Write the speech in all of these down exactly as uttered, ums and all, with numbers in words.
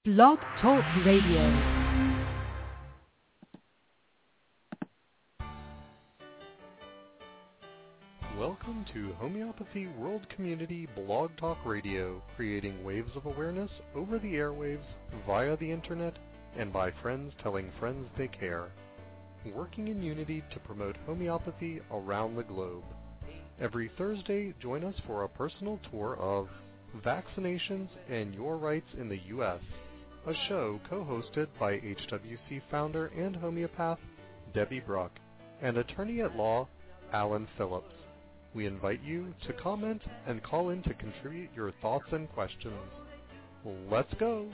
Blog Talk Radio. Welcome to Homeopathy World Community Blog Talk Radio, creating waves of awareness over the airwaves, via the internet, and by friends telling friends they care. Working in unity to promote homeopathy around the globe. Every Thursday, join us for a personal tour of Vaccinations and Your Rights in the U S, a show co-hosted by H W C founder and homeopath Debbie Bruck and attorney-at-law Alan Phillips. We invite you to comment and call in to contribute your thoughts and questions. Let's go!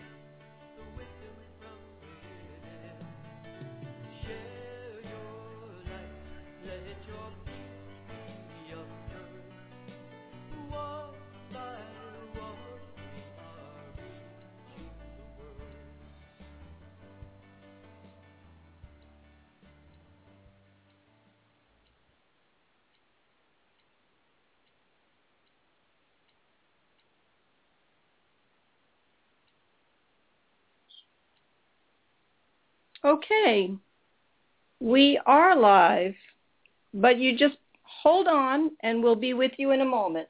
Okay, we are live, but you just hold on and we'll be with you in a moment.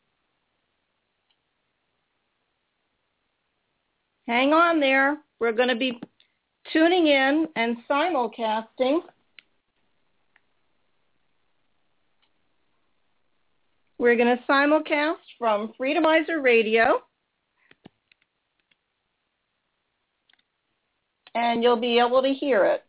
Hang on there. We're going to be tuning in and simulcasting. We're going to simulcast from Freedomizer Radio. And you'll be able to hear it.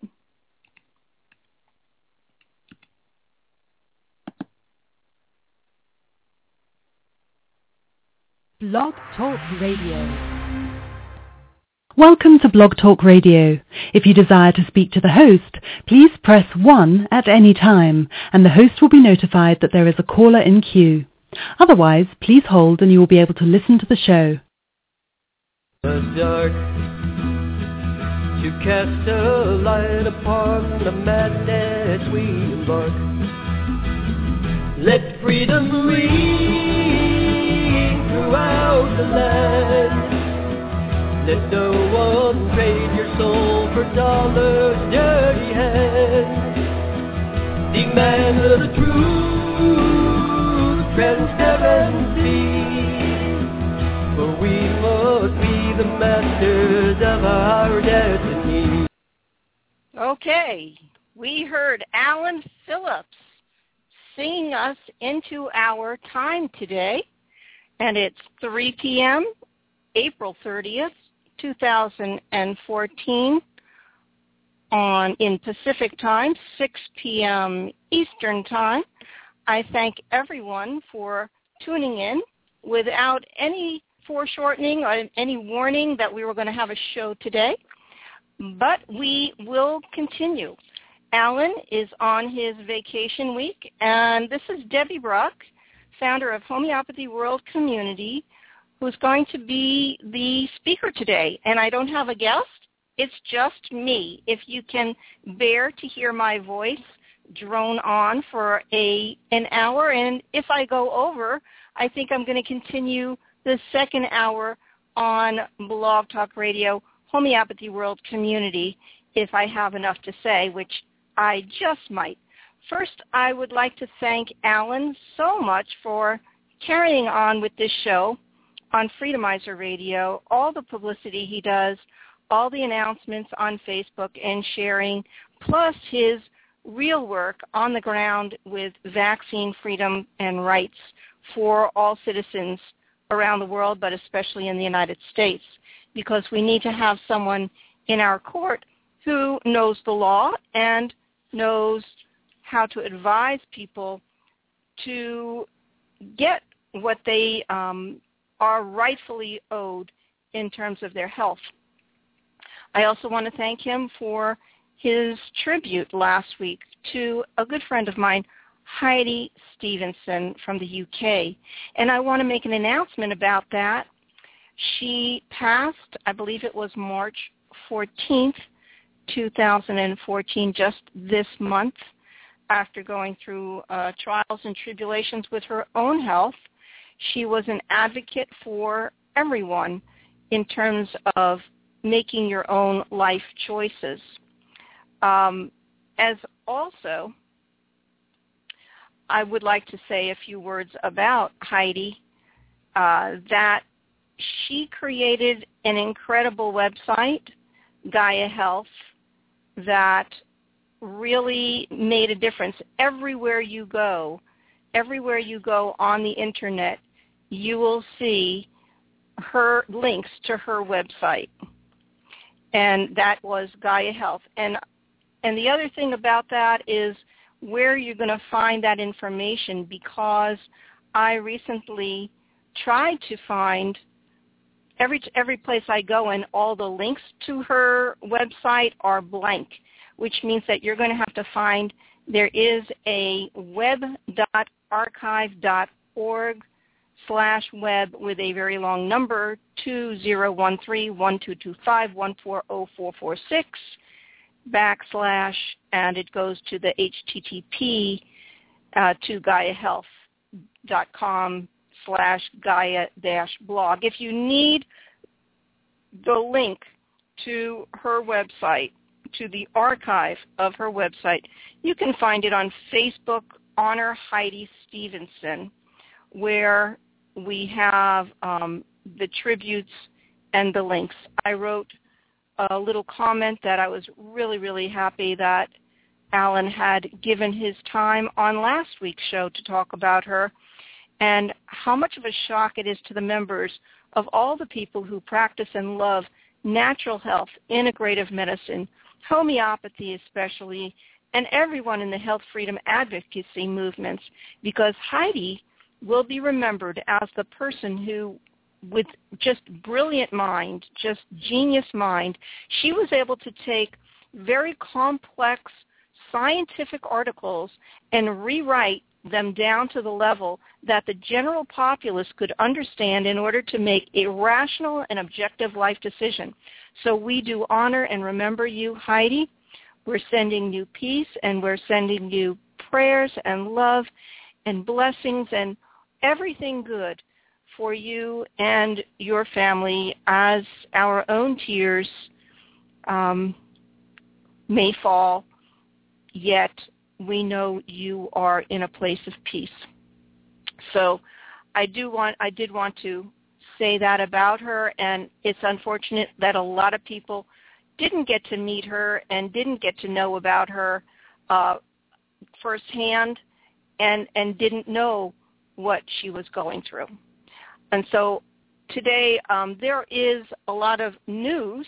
Blog Talk Radio. Welcome to Blog Talk Radio. If you desire to speak to the host, please press one at any time, and the host will be notified that there is a caller in queue. Otherwise, please hold and you will be able to listen to the show. The dark. To cast a light upon the madness we embark. Let freedom ring throughout the land. Let no one trade your soul for dollars' dirty hands. Demand the truth, transparency. For we must be the masters of our destiny. Okay, we heard Alan Phillips singing us into our time today, and it's three p.m., April thirtieth, two thousand fourteen, on in Pacific time, six p.m. Eastern time. I thank everyone for tuning in without any foreshortening or any warning that we were going to have a show today, but we will continue. Alan is on his vacation week, and this is Debbie Bruck, founder of Homeopathy World Community, who's going to be the speaker today. And I don't have a guest. It's just me. If you can bear to hear my voice drone on for a an hour, and if I go over, I think I'm going to continue the second hour on Blog Talk Radio, Homeopathy World Community, if I have enough to say, which I just might. First, I would like to thank Alan so much for carrying on with this show on Freedomizer Radio, all the publicity he does, all the announcements on Facebook and sharing, plus his real work on the ground with vaccine freedom and rights for all citizens around the world, but especially in the United States, because we need to have someone in our court who knows the law and knows how to advise people to get what they um, are rightfully owed in terms of their health. I also want to thank him for his tribute last week to a good friend of mine, Heidi Stevenson from the U K. And I want to make an announcement about that. She passed, I believe it was March fourteenth, two thousand fourteen, just this month, after going through uh, trials and tribulations with her own health. She was an advocate for everyone in terms of making your own life choices. Um, as also, I would like to say a few words about Heidi, uh, that she created an incredible website, Gaia Health, that really made a difference. Everywhere you go, everywhere you go on the internet, you will see her links to her website, and that was Gaia Health. And and the other thing about that is where you're going to find that information, because I recently tried to find every every place I go in, all the links to her website are blank, which means that you're going to have to find, there is a web.archive.org slash web with a very long number, two zero one three, one two two five, one four zero four four six backslash, and it goes to the H T T P uh, to GaiaHealth.com slash Gaia dash blog. If you need the link to her website, to the archive of her website, you can find it on Facebook, Honor Heidi Stevenson, where we have um, the tributes and the links. I wrote a little comment that I was really, really happy that Alan had given his time on last week's show to talk about her, and how much of a shock it is to the members of all the people who practice and love natural health, integrative medicine, homeopathy especially, and everyone in the health freedom advocacy movements, because Heidi will be remembered as the person who, with just brilliant mind, just genius mind, she was able to take very complex scientific articles and rewrite them down to the level that the general populace could understand in order to make a rational and objective life decision. So we do honor and remember you, Heidi. We're sending you peace, and we're sending you prayers and love and blessings and everything good for you and your family, as our own tears um, may fall, yet we know you are in a place of peace. So I do want, I did want to say that about her, and it's unfortunate that a lot of people didn't get to meet her and didn't get to know about her uh, firsthand, and, and didn't know what she was going through. And so today um, there is a lot of news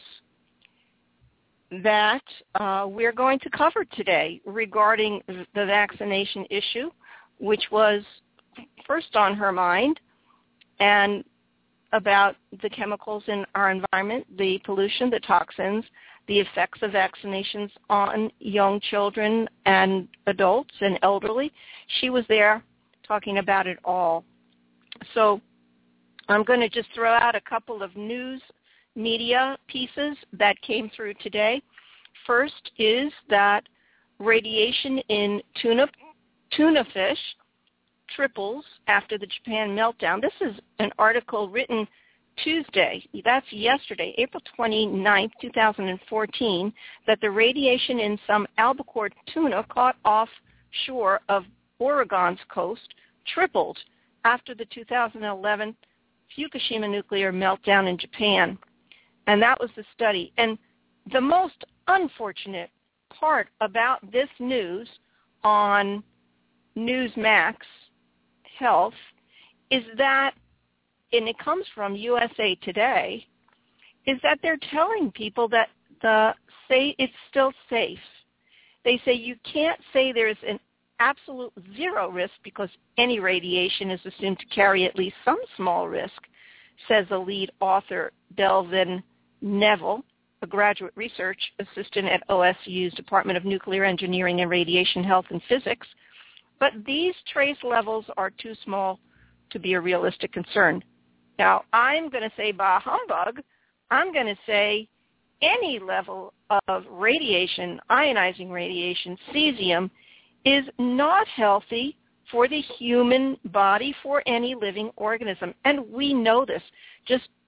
that uh, we're going to cover today regarding the vaccination issue, which was first on her mind, and about the chemicals in our environment, the pollution, the toxins, the effects of vaccinations on young children and adults and elderly. She was there talking about it all. So I'm going to just throw out a couple of news media pieces that came through today. First is that radiation in tuna tuna fish triples after the Japan meltdown. This is an article written Tuesday, that's yesterday, April twenty-ninth, twenty fourteen, that the radiation in some albacore tuna caught offshore of Oregon's coast tripled after the two thousand eleven Fukushima nuclear meltdown in Japan. And that was the study. And the most unfortunate part about this news on Newsmax Health is that, and it comes from U S A Today, is that they're telling people that the say it's still safe. They say you can't say there's an absolute zero risk because any radiation is assumed to carry at least some small risk, says the lead author, Delvin Neville, a graduate research assistant at O S U's Department of Nuclear Engineering and Radiation Health and Physics. But these trace levels are too small to be a realistic concern. Now, I'm going to say bah humbug. I'm going to say any level of radiation, ionizing radiation, cesium, is not healthy for the human body, for any living organism. And we know this. Just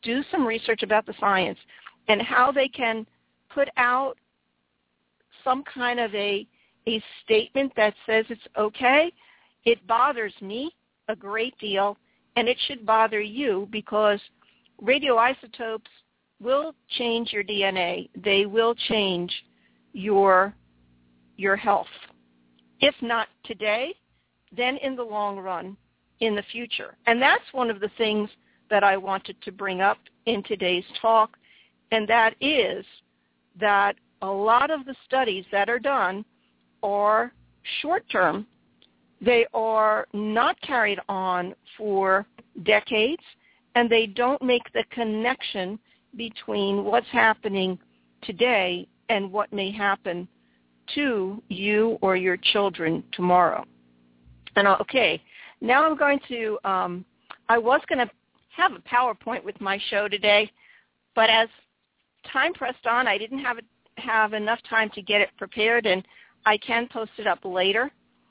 do some research about the science and how they can put out some kind of a, a statement that says it's okay, it bothers me a great deal, and it should bother you because radioisotopes will change your D N A. They will change your your health. If not today, then in the long run, in the future. And that's one of the things that I wanted to bring up in today's talk, and that is that a lot of the studies that are done are short-term. They are not carried on for decades, and they don't make the connection between what's happening today and what may happen to you or your children tomorrow. And okay, now I'm going to, um, I was going to have a PowerPoint with my show today, but as time pressed on, I didn't have, it, have enough time to get it prepared, and I can post it up later.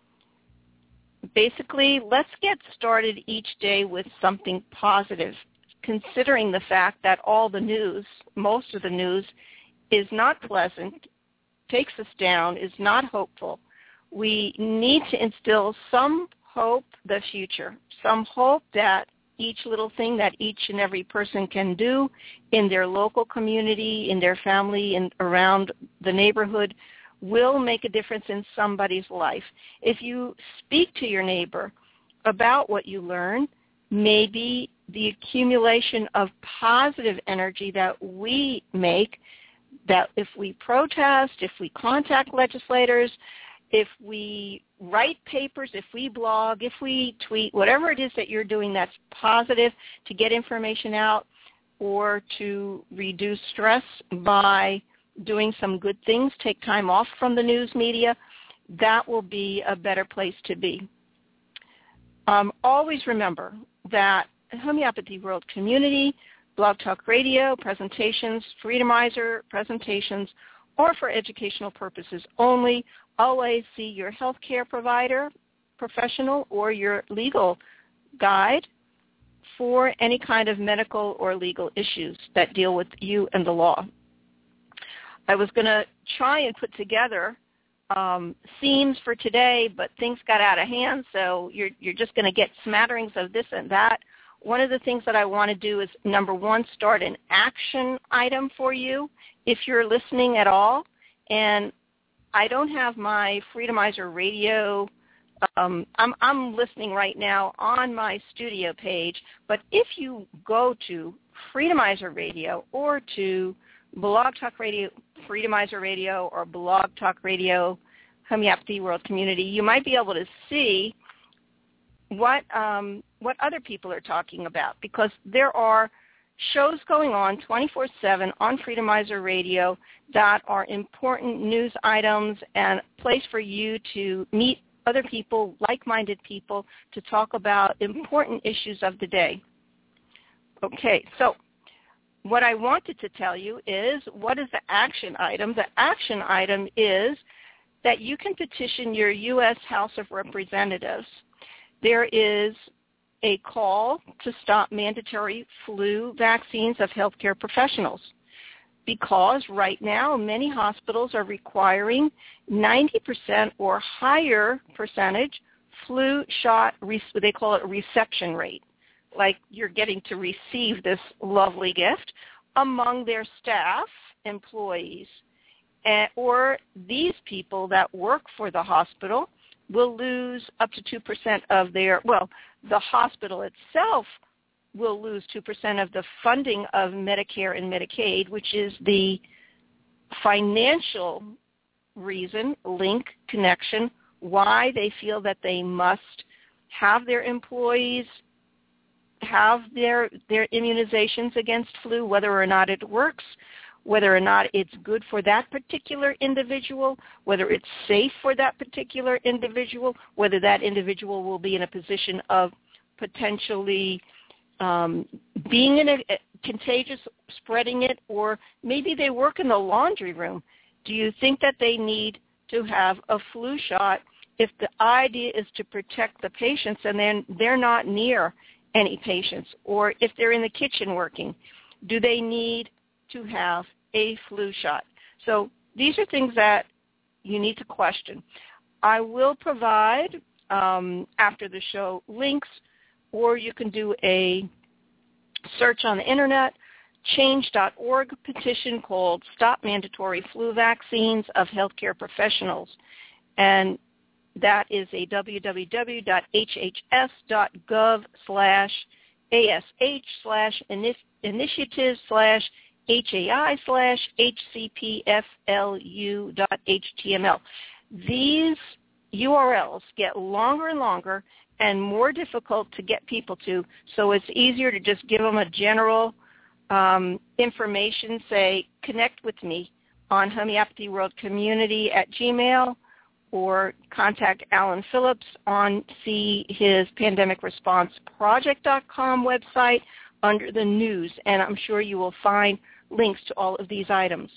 Basically, let's get started each day with something positive, considering the fact that all the news, most of the news, is not pleasant, takes us down, is not hopeful. We need to instill some hope the future, some hope that each little thing that each and every person can do in their local community, in their family, and around the neighborhood will make a difference in somebody's life. If you speak to your neighbor about what you learn, maybe the accumulation of positive energy that we make, that if we protest, if we contact legislators, if we write papers, if we blog, if we tweet, whatever it is that you're doing that's positive to get information out or to reduce stress by doing some good things, take time off from the news media, that will be a better place to be. Um, always remember that Homeopathy World Community, Blog Talk Radio, presentations, Freedomizer presentations, or for educational purposes only. Always see your healthcare provider, professional, or your legal guide for any kind of medical or legal issues that deal with you and the law. I was going to try and put together um, themes for today, but things got out of hand, so you're, you're just going to get smatterings of this and that. One of the things that I want to do is, number one, start an action item for you if you're listening at all. And I don't have my Freedomizer Radio. Um, I'm, I'm listening right now on my studio page, but if you go to Freedomizer Radio or to Blog Talk Radio, Freedomizer Radio, or Blog Talk Radio, Homeopathy World Community, you might be able to see what um, what other people are talking about, because there are shows going on twenty-four seven on Freedomizer Radio that are important news items and a place for you to meet other people, like-minded people, to talk about important issues of the day. Okay, so what I wanted to tell you is, what is the action item? The action item is that you can petition your U S House of Representatives. There is a call to stop mandatory flu vaccines of healthcare professionals, because right now many hospitals are requiring ninety percent or higher percentage flu shot, they call it reception rate, like you're getting to receive this lovely gift, among their staff, employees, and, or these people that work for the hospital will lose up to two percent of their, well, the hospital itself will lose two percent of the funding of Medicare and Medicaid, which is the financial reason, link, connection, why they feel that they must have their employees have their, their immunizations against flu, whether or not it works, whether or not it's good for that particular individual, whether it's safe for that particular individual, whether that individual will be in a position of potentially um, being in a, a contagious, spreading it, or maybe they work in the laundry room. Do you think that they need to have a flu shot if the idea is to protect the patients and then they're not near any patients, or if they're in the kitchen working? Do they need to have a flu shot? So these are things that you need to question. I will provide, um, after the show, links, or you can do a search on the internet, change dot org petition called Stop Mandatory Flu Vaccines of Healthcare Professionals. And that is a www.hhs.gov slash ASH slash initiative slash HAI slash HCPFLU dot HTML. These U R Ls get longer and longer and more difficult to get people to, so it's easier to just give them a general um, information, say, connect with me on Homeopathy World Community at Gmail, or contact Alan Phillips on see his pandemic response project dot com website under the news, and I'm sure you will find links to all of these items.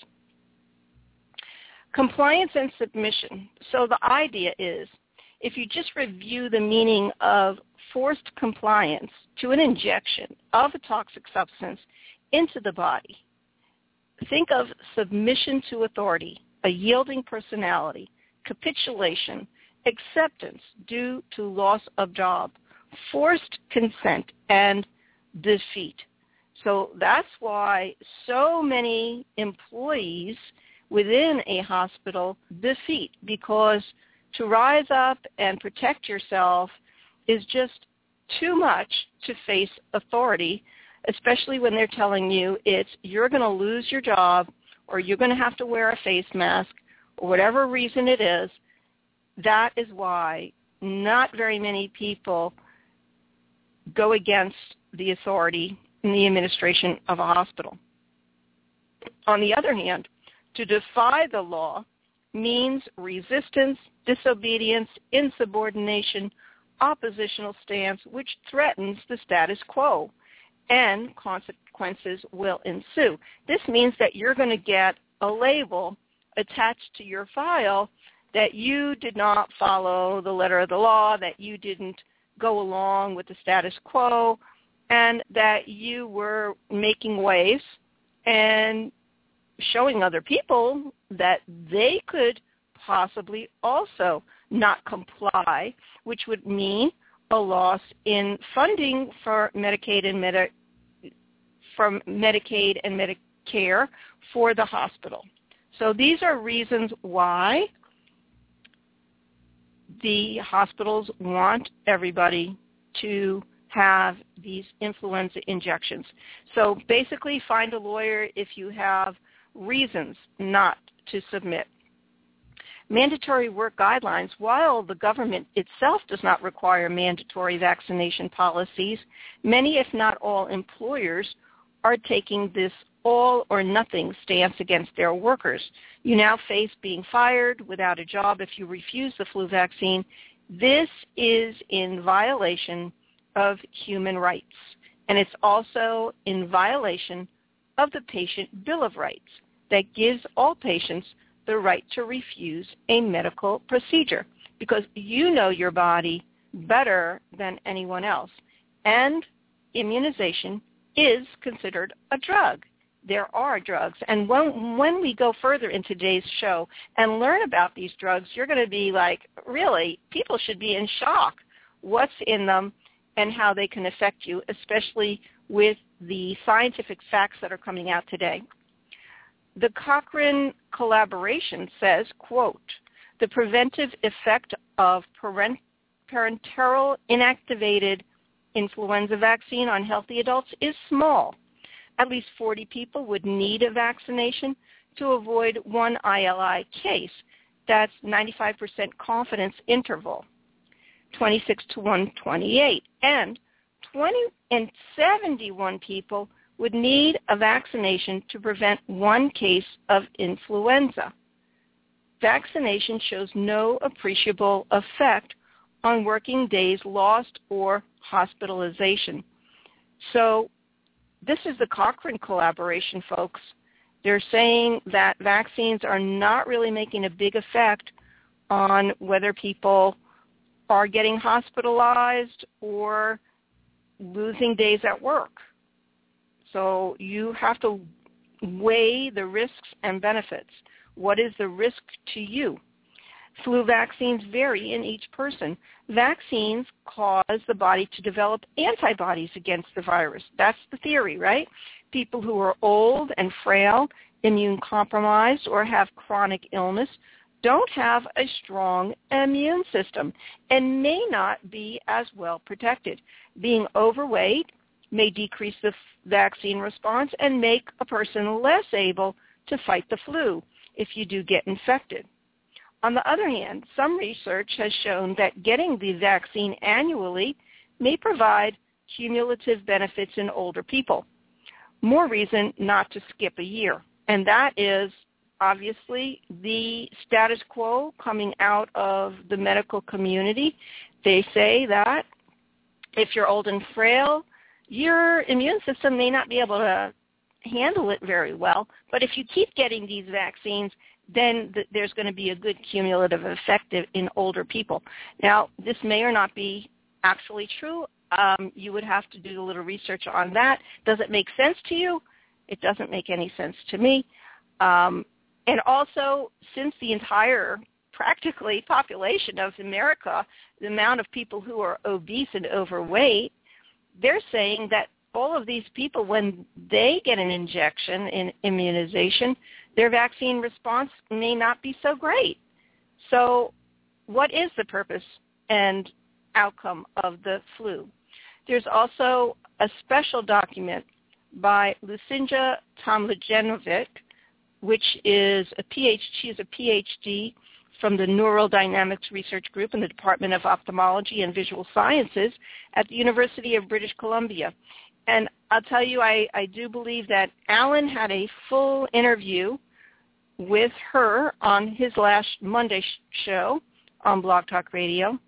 Compliance and submission. So the idea is, if you just review the meaning of forced compliance to an injection of a toxic substance into the body, think of submission to authority, a yielding personality, capitulation, acceptance due to loss of job, forced consent, and defeat. So that's why so many employees within a hospital defeat, because to rise up and protect yourself is just too much to face authority, especially when they're telling you it's you're going to lose your job, or you're going to have to wear a face mask, or whatever reason it is. That is why not very many people go against the authority in the administration of a hospital. On the other hand, to defy the law means resistance, disobedience, insubordination, oppositional stance, which threatens the status quo, and consequences will ensue. This means that you're going to get a label attached to your file that you did not follow the letter of the law, that you didn't go along with the status quo, and that you were making waves and showing other people that they could possibly also not comply, which would mean a loss in funding for Medicaid and Medi- from Medicaid and Medicare for the hospital. So these are reasons why the hospitals want everybody to have these influenza injections. So basically find a lawyer if you have reasons not to submit. Mandatory work guidelines. While the government itself does not require mandatory vaccination policies, many, if not all, employers are taking this all or nothing stance against their workers. You now face being fired without a job if you refuse the flu vaccine. This is in violation of human rights, and it's also in violation of the Patient Bill of Rights that gives all patients the right to refuse a medical procedure, because you know your body better than anyone else. And immunization is considered a drug. There are drugs. And when, when we go further in today's show and learn about these drugs, you're going to be like, really, people should be in shock what's in them and how they can affect you, especially with the scientific facts that are coming out today. The Cochrane collaboration says, quote, the preventive effect of parent, parenteral inactivated influenza vaccine on healthy adults is small. At least forty people would need a vaccination to avoid one I L I case. That's ninety-five percent confidence interval, twenty-six to one hundred twenty-eight. And twenty and seventy-one people would need a vaccination to prevent one case of influenza. Vaccination shows no appreciable effect on working days lost or hospitalization. So this is the Cochrane collaboration, folks. They're saying that vaccines are not really making a big effect on whether people are getting hospitalized or losing days at work. So you have to weigh the risks and benefits. What is the risk to you? Flu vaccines vary in each person. Vaccines cause the body to develop antibodies against the virus. That's the theory, right? People who are old and frail, immune compromised, or have chronic illness don't have a strong immune system and may not be as well protected. Being overweight may decrease the vaccine response and make a person less able to fight the flu if you do get infected. On the other hand, some research has shown that getting the vaccine annually may provide cumulative benefits in older people. More reason not to skip a year. And that is obviously the status quo coming out of the medical community. They say that if you're old and frail, your immune system may not be able to handle it very well. But if you keep getting these vaccines, then th- there's going to be a good cumulative effect in older people. Now, this may or not be actually true. Um, you would have to do a little research on that. Does it make sense to you? It doesn't make any sense to me. Um, and also, since the entire practically population of America, the amount of people who are obese and overweight, they're saying that all of these people, when they get an injection in immunization, their vaccine response may not be so great. So what is the purpose and outcome of the flu? There's also a special document by Lucinda Tomljanovic, which is a PhD, she's a PhD from the Neurodynamics Research Group in the Department of Ophthalmology and Visual Sciences at the University of British Columbia. And I'll tell you, I, I do believe that Alan had a full interview with her on his last Monday sh- show on Blog Talk Radio,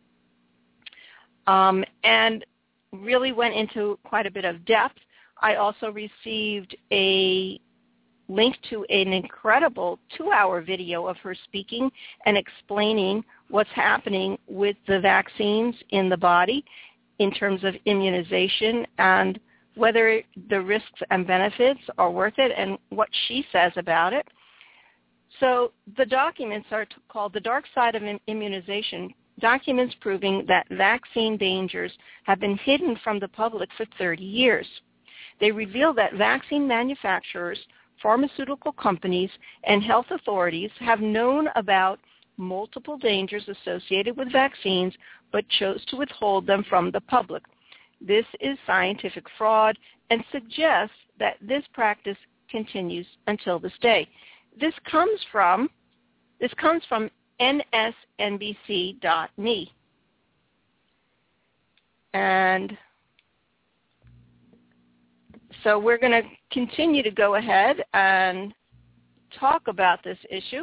um, and really went into quite a bit of depth. I also received a link to an incredible two-hour video of her speaking and explaining what's happening with the vaccines in the body in terms of immunization and whether the risks and benefits are worth it and what she says about it. So the documents are t- called The Dark Side of Immunization, documents proving that vaccine dangers have been hidden from the public for thirty years. They reveal that vaccine manufacturers, pharmaceutical companies, and health authorities have known about multiple dangers associated with vaccines but chose to withhold them from the public. This is scientific fraud and suggests that this practice continues until this day. This comes from this comes from N S N B C dot M E. And so we're going to continue to go ahead and talk about this issue.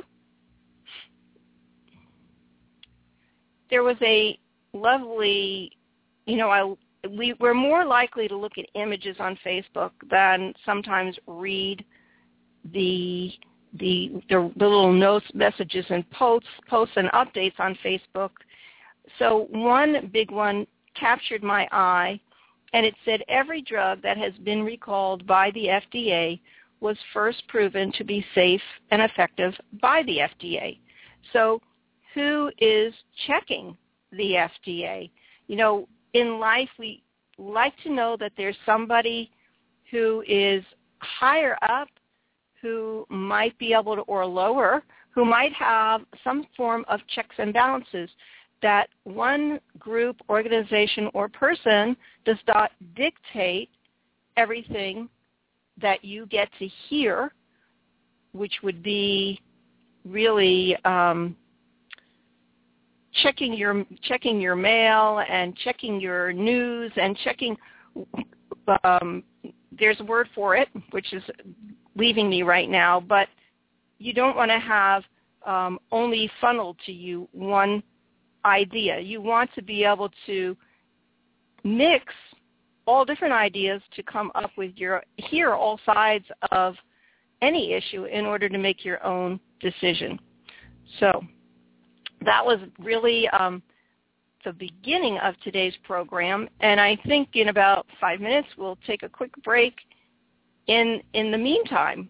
There was a lovely, you know, I, we, we're more likely to look at images on Facebook than sometimes read the the the, the little notes, messages, and posts, posts and updates on Facebook. So one big one captured my eye, and it said every drug that has been recalled by the F D A was first proven to be safe and effective by the F D A. So who is checking the F D A? You know, in life we like to know that there's somebody who is higher up, who might be able to, or lower, who might have some form of checks and balances, that one group, organization, or person does not dictate everything that you get to hear, which would be really um, checking your checking your mail and checking your news and checking. Um, there's a word for it, which is leaving me right now, but you don't want to have um, only funneled to you one idea. You want to be able to mix all different ideas to come up with your, hear all sides of any issue in order to make your own decision. So that was really um, the beginning of today's program, and I think in about five minutes we'll take a quick break in in the meantime,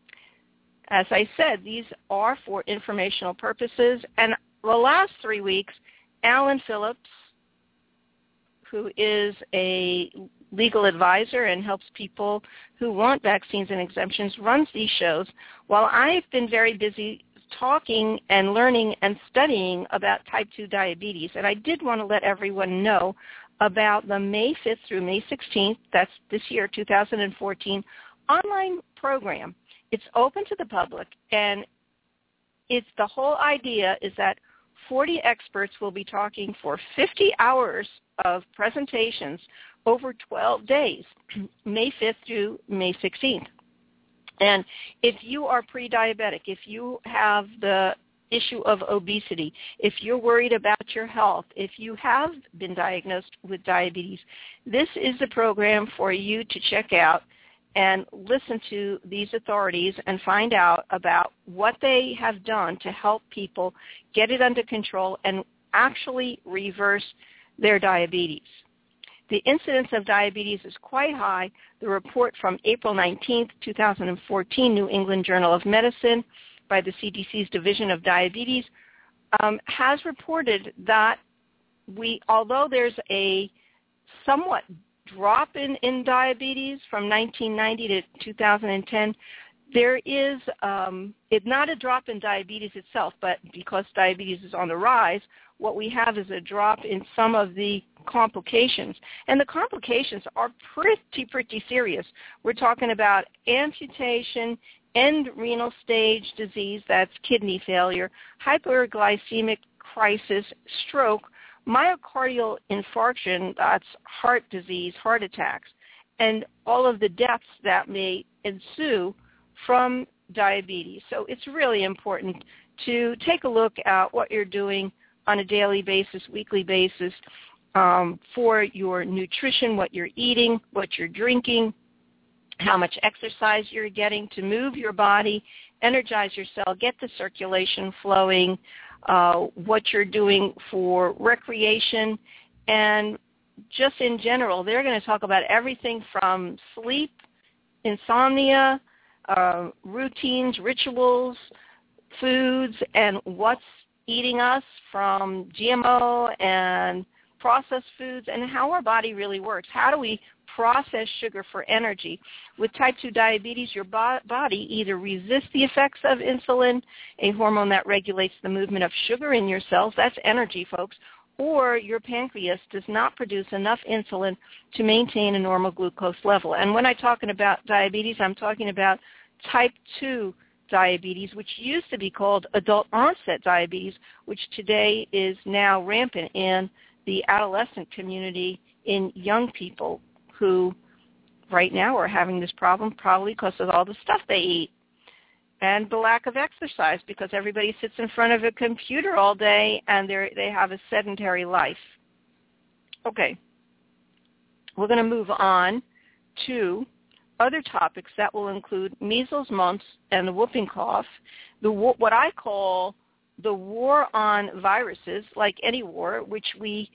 as I said, these are for informational purposes. And the last three weeks, Alan Phillips, who is a legal advisor and helps people who want vaccines and exemptions, runs these shows, while I've been very busy talking and learning and studying about type two diabetes. And I did want to let everyone know about the May fifth through May sixteenth, that's this year, two thousand fourteen, online program. It's open to the public, and it's the whole idea is that forty experts will be talking for fifty hours of presentations over twelve days, May fifth through May sixteenth. And if you are pre-diabetic, if you have the issue of obesity, if you're worried about your health, if you have been diagnosed with diabetes, this is the program for you to check out and listen to these authorities and find out about what they have done to help people get it under control and actually reverse their diabetes. The incidence of diabetes is quite high. The report from April nineteenth, two thousand fourteen, New England Journal of Medicine by the C D C's Division of Diabetes um, has reported that we, although there's a somewhat drop in, in diabetes from nineteen ninety to two thousand ten, there is, um, it's not a drop in diabetes itself, but because diabetes is on the rise, what we have is a drop in some of the complications. And the complications are pretty, pretty serious. We're talking about amputation, end renal stage disease, that's kidney failure, hyperglycemic crisis, stroke, myocardial infarction, that's heart disease, heart attacks, and all of the deaths that may ensue from diabetes. So it's really important to take a look at what you're doing on a daily basis, weekly basis, um, for your nutrition, what you're eating, what you're drinking, how much exercise you're getting to move your body, energize your cell, get the circulation flowing, uh, what you're doing for recreation, and just in general, they're going to talk about everything from sleep, insomnia, uh, routines, rituals, foods, and what's eating us from G M O and processed foods, and how our body really works. How do we process sugar for energy? With type two diabetes, your bo- body either resists the effects of insulin, a hormone that regulates the movement of sugar in your cells, that's energy, folks, or your pancreas does not produce enough insulin to maintain a normal glucose level. And when I'm talking about diabetes, I'm talking about type two diabetes, which used to be called adult onset diabetes, which today is now rampant in the adolescent community in young people who right now are having this problem probably because of all the stuff they eat and the lack of exercise, because everybody sits in front of a computer all day and they they have a sedentary life. Okay, we're going to move on to other topics that will include measles, mumps, and the whooping cough, the what I call the war on viruses, like any war, which we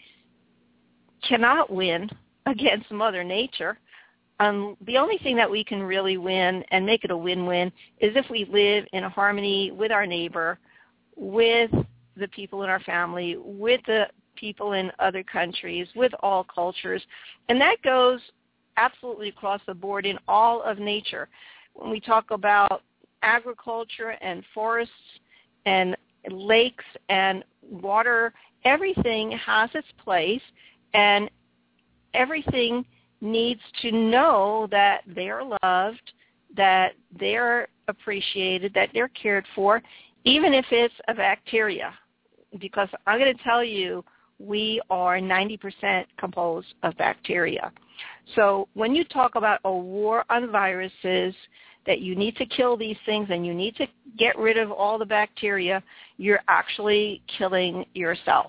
cannot win against Mother Nature. Um, the only thing that we can really win and make it a win-win is if we live in harmony with our neighbor, with the people in our family, with the people in other countries, with all cultures. And that goes absolutely across the board in all of nature. When we talk about agriculture and forests and lakes and water, everything has its place, and everything needs to know that they're loved, that they're appreciated, that they're cared for, even if it's a bacteria. Because I'm going to tell you, we are ninety percent composed of bacteria. So when you talk about a war on viruses, that you need to kill these things and you need to get rid of all the bacteria, you're actually killing yourself.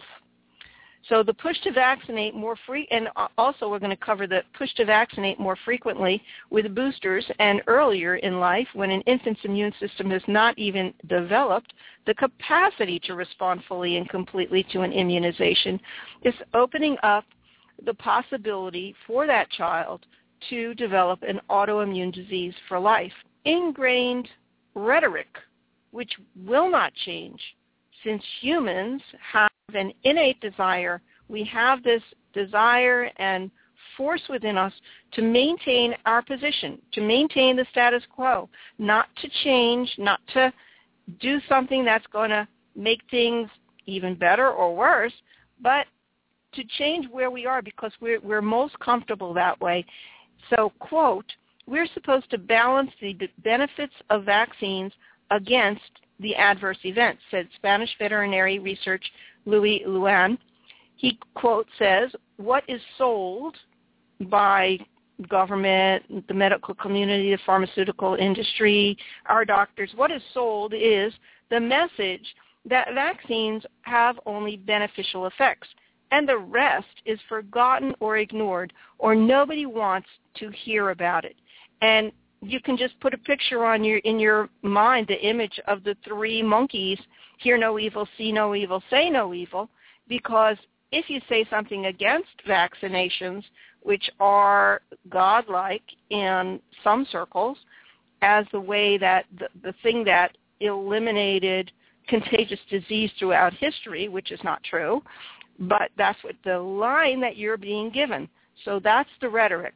So the push to vaccinate more free, and also we're going to cover the push to vaccinate more frequently with boosters and earlier in life when an infant's immune system has not even developed the capacity to respond fully and completely to an immunization, is opening up the possibility for that child to develop an autoimmune disease for life. Ingrained rhetoric, which will not change, since humans have an innate desire. We have this desire and force within us to maintain our position, to maintain the status quo, not to change, not to do something that's going to make things even better or worse, but to change where we are because we're, we're most comfortable that way. So, quote, we're supposed to balance the benefits of vaccines against the adverse events, said Spanish veterinary research Louis Luan. He, quote, says, what is sold by government, the medical community, the pharmaceutical industry, our doctors, what is sold is the message that vaccines have only beneficial effects, and the rest is forgotten or ignored, or nobody wants to hear about it. And you can just put a picture on your in your mind, the image of the three monkeys, hear no evil, see no evil, say no evil, because if you say something against vaccinations, which are godlike in some circles, as the way that the, the thing that eliminated contagious disease throughout history, which is not true, but that's what the line that you're being given. So that's the rhetoric.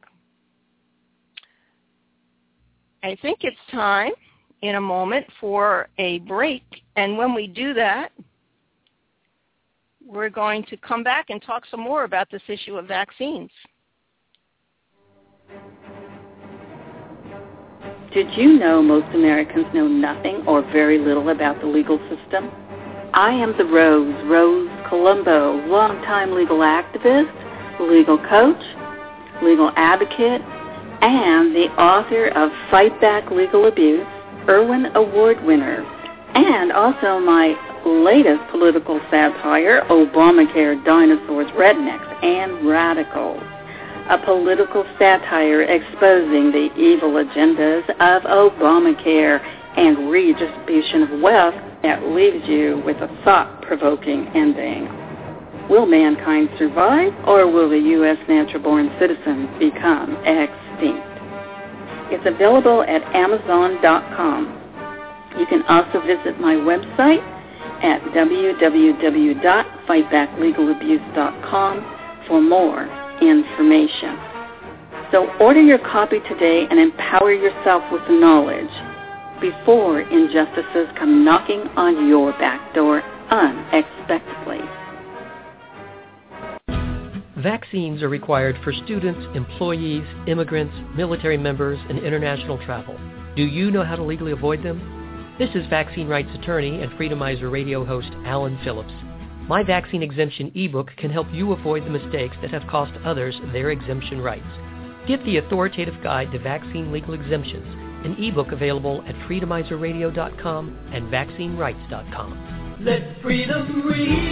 I think it's time in a moment for a break, and when we do that, we're going to come back and talk some more about this issue of vaccines. Did you know most Americans know nothing or very little about the legal system? I am the Rose, Rose Colombo, longtime legal activist, legal coach, legal advocate, and the author of Fight Back Legal Abuse, Irwin Award winner, and also my latest political satire, Obamacare, Dinosaurs, Rednecks, and Radicals, a political satire exposing the evil agendas of Obamacare and redistribution of wealth that leaves you with a thought-provoking ending. Will mankind survive, or will the U S natural-born citizen become extinct? It's available at amazon dot com. You can also visit my website at w w w dot fight back legal abuse dot com for more information. So order your copy today and empower yourself with the knowledge before injustices come knocking on your back door unexpectedly. Vaccines are required for students, employees, immigrants, military members, and international travel. Do you know how to legally avoid them? This is vaccine rights attorney and Freedomizer radio host Alan Phillips. My vaccine exemption ebook can help you avoid the mistakes that have cost others their exemption rights. Get the authoritative guide to vaccine legal exemptions, an ebook available at freedomizer radio dot com and vaccine rights dot com. Let freedom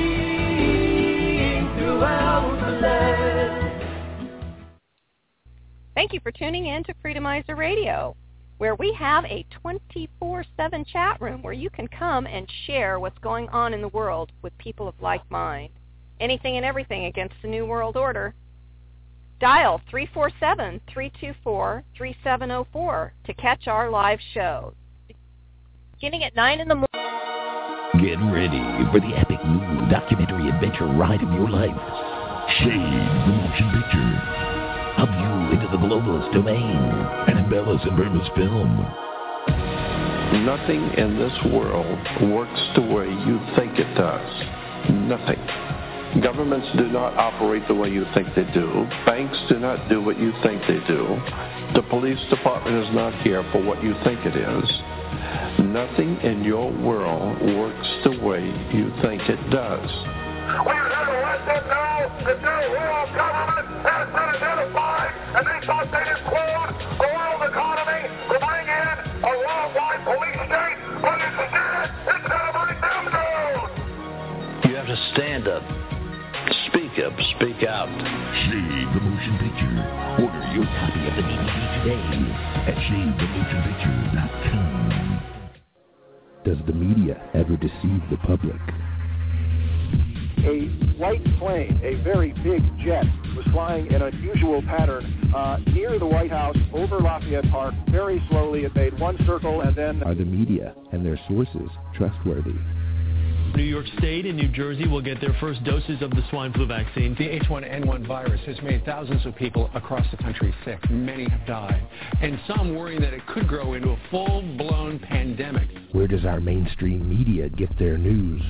ring throughout the land. Thank you for tuning in to Freedomizer Radio, where we have a twenty-four seven chat room where you can come and share what's going on in the world with people of like mind. Anything and everything against the New World Order. Dial three four seven, three two four, three seven zero four to catch our live show. Beginning at nine in the morning. Get ready for the epic new documentary adventure ride of your life. Shade the Motion Picture. Up you into the globalist domain and embellish and Burma's film. Nothing in this world works the way you think it does. Nothing. Governments do not operate the way you think they do. Banks do not do what you think they do. The police department is not here for what you think it is. Nothing in your world works the way you think it does. We are here to let them know that their world government has been identified, and they thought they'd include the world economy to bring in a worldwide police state, but instead it's going to bring them down. You have to stand up. Speak up, speak out. Shade the Motion Picture. Order your copy of the D V D today at shade the motion picture dot com. Does the media ever deceive the public? A white plane, a very big jet, was flying in an unusual pattern uh, near the White House over Lafayette Park. Very slowly, it made one circle and then... Are the media and their sources trustworthy? New York State and New Jersey will get their first doses of the swine flu vaccine. The H one N one virus has made thousands of people across the country sick. Many have died. And some worrying that it could grow into a full-blown pandemic. Where does our mainstream media get their news?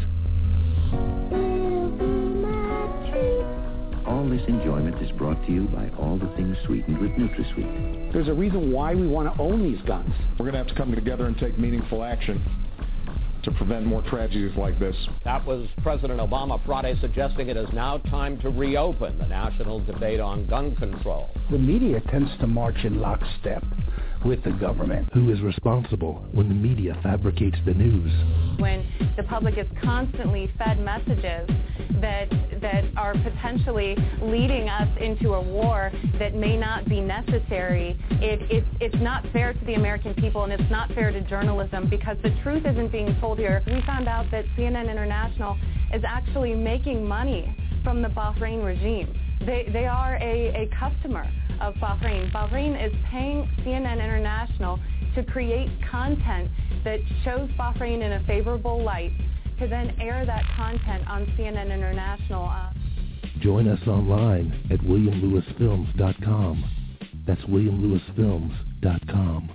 All this enjoyment is brought to you by all the things sweetened with NutraSweet. There's a reason why we want to own these guns. We're going to have to come together and take meaningful action to prevent more tragedies like this. That was President Obama Friday suggesting it is now time to reopen the national debate on gun control. The media tends to march in lockstep with the government. Who is responsible when the media fabricates the news? When the public is constantly fed messages that that are potentially leading us into a war that may not be necessary, it, it, it's not fair to the American people, and it's not fair to journalism, because the truth isn't being told here. We found out that C N N International is actually making money from the Bahrain regime. They, they are a, a customer of Bahrain. Bahrain is paying C N N International to create content that shows Bahrain in a favorable light, to then air that content on C N N International. Uh, Join us online at william lewis films dot com. That's william lewis films dot com.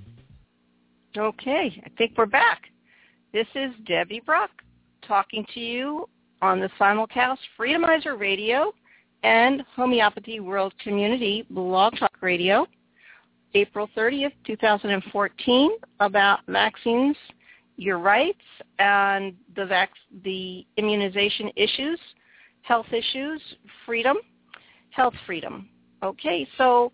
Okay, I think we're back. This is Debbie Brock talking to you on the simulcast Freedomizer Radio and Homeopathy World Community Blog Talk Radio, April thirtieth, twenty fourteen, about vaccines, your rights, and the vac- the immunization issues, health issues, freedom, health freedom. Okay, so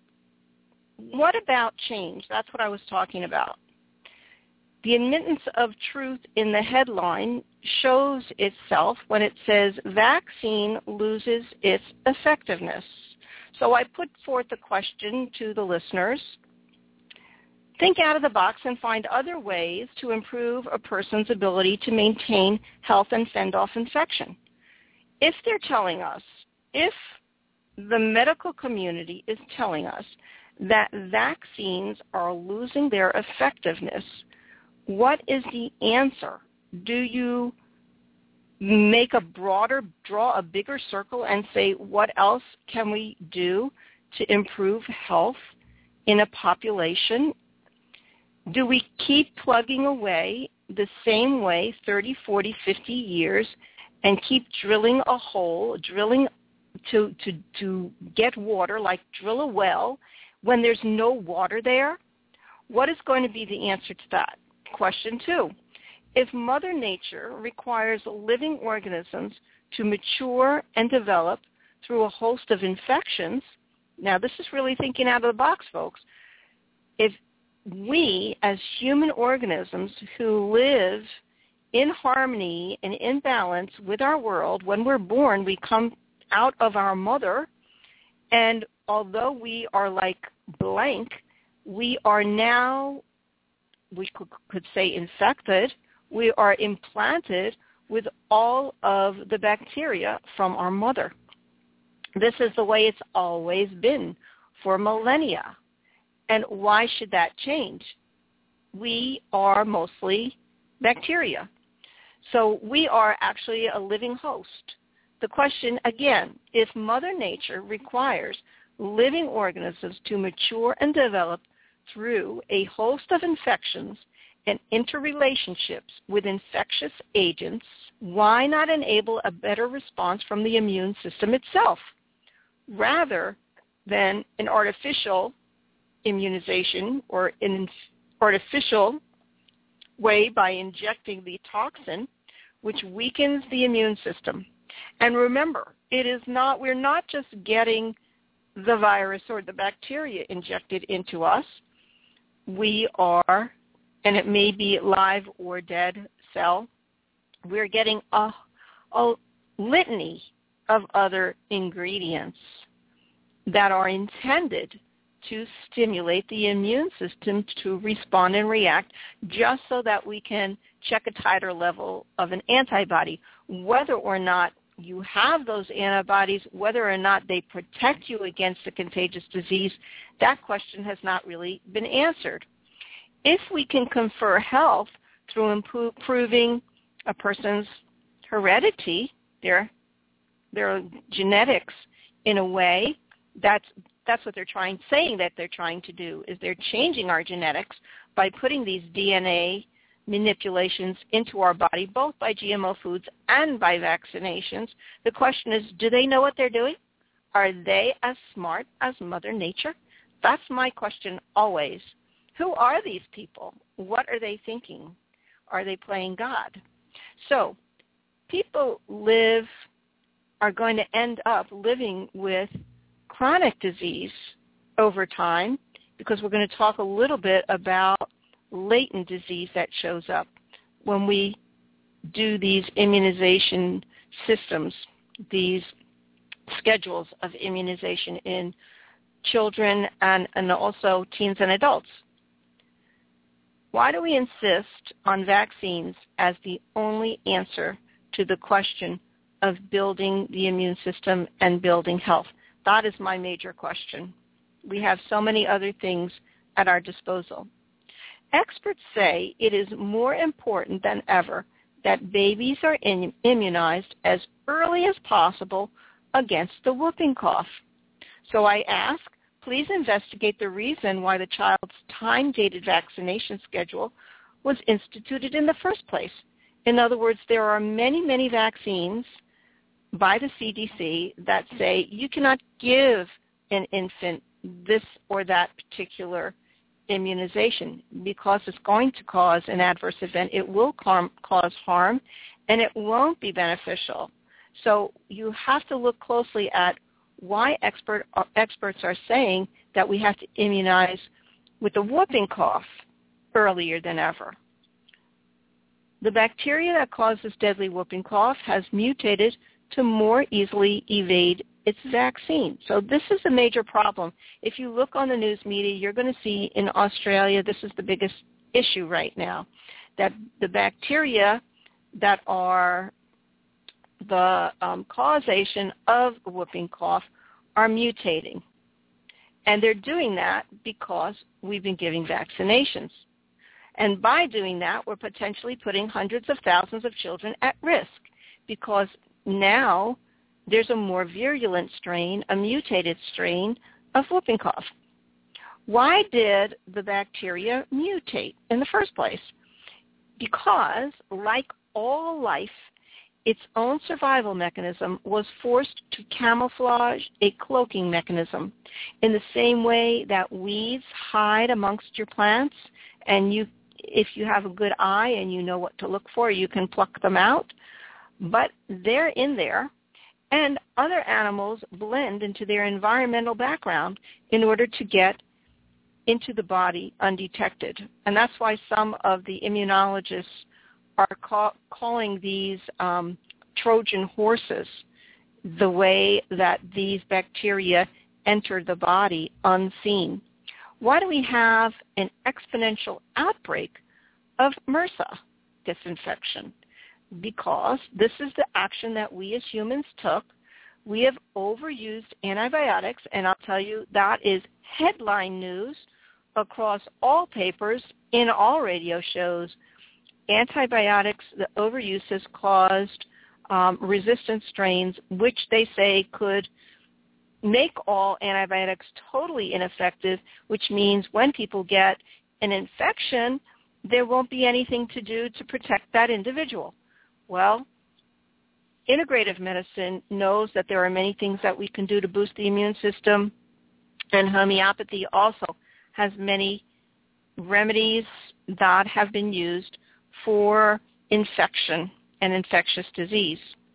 what about change? That's what I was talking about. The admittance of truth in the headline shows itself when it says vaccine loses its effectiveness. So I put forth the question to the listeners. Think out of the box and find other ways to improve a person's ability to maintain health and fend off infection. If they're telling us, if the medical community is telling us that vaccines are losing their effectiveness, what is the answer? Do you make a broader, draw a bigger circle and say, what else can we do to improve health in a population? Do we keep plugging away the same way thirty, forty, fifty years and keep drilling a hole, drilling to, to, to get water, like drill a well, when there's no water there? What is going to be the answer to that? Question two, if Mother Nature requires living organisms to mature and develop through a host of infections, now this is really thinking out of the box, folks. If we as human organisms who live in harmony and in balance with our world, when we're born, we come out of our mother, and although we are like blank, we are now, we could, could say infected, we are implanted with all of the bacteria from our mother. This is the way it's always been for millennia. And why should that change? We are mostly bacteria. So we are actually a living host. The question, again, if Mother Nature requires living organisms to mature and develop through a host of infections and interrelationships with infectious agents, why not enable a better response from the immune system itself, rather than an artificial immunization or an artificial way by injecting the toxin, which weakens the immune system? And remember, it is not, we're not just getting the virus or the bacteria injected into us. We are, and it may be live or dead cell, we're getting a, a litany of other ingredients that are intended to stimulate the immune system to respond and react, just so that we can check a titer level of an antibody, whether or not you have those antibodies, whether or not they protect you against a contagious disease, that question has not really been answered. If we can confer health through improving a person's heredity, their their genetics, in a way, that's that's what they're trying, saying that they're trying to do, is they're changing our genetics by putting these D N A manipulations into our body, both by G M O foods and by vaccinations. The question is, do they know what they're doing? Are they as smart as Mother Nature? That's my question always. Who are these people? What are they thinking? Are they playing God? So people live, are going to end up living with chronic disease over time, because we're going to talk a little bit about latent disease that shows up when we do these immunization systems, these schedules of immunization in children and, and also teens and adults. Why do we insist on vaccines as the only answer to the question of building the immune system and building health? That is my major question. We have so many other things at our disposal. Experts say it is more important than ever that babies are in, immunized as early as possible against the whooping cough. So I ask, please investigate the reason why the child's time-dated vaccination schedule was instituted in the first place. In other words, there are many, many vaccines by the C D C that say you cannot give an infant this or that particular immunization because it's going to cause an adverse event. It will cause harm, and it won't be beneficial. So you have to look closely at why expert, uh, experts are saying that we have to immunize with the whooping cough earlier than ever. The bacteria that causes deadly whooping cough has mutated to more easily evade its vaccine. So this is a major problem. If you look on the news media, you're going to see in Australia, this is the biggest issue right now, that the bacteria that are the um, causation of whooping cough are mutating. And they're doing that because we've been giving vaccinations. And by doing that, we're potentially putting hundreds of thousands of children at risk, because now there's a more virulent strain, a mutated strain of whooping cough. Why did the bacteria mutate in the first place? Because, like all life, its own survival mechanism was forced to camouflage a cloaking mechanism. In the same way that weeds hide amongst your plants, and you, if you have a good eye and you know what to look for, you can pluck them out. But they're in there, and other animals blend into their environmental background in order to get into the body undetected. And that's why some of the immunologists are call, calling these um, Trojan horses, the way that these bacteria enter the body unseen. Why do we have an exponential outbreak of MRSA disinfection? Because this is the action that we as humans took. We have overused antibiotics, and I'll tell you that is headline news across all papers, in all radio shows. Antibiotics, the overuse has caused um, resistant strains, which they say could make all antibiotics totally ineffective, which means when people get an infection, there won't be anything to do to protect that individual. Well, integrative medicine knows that there are many things that we can do to boost the immune system, and homeopathy also has many remedies that have been used for infection and infectious disease.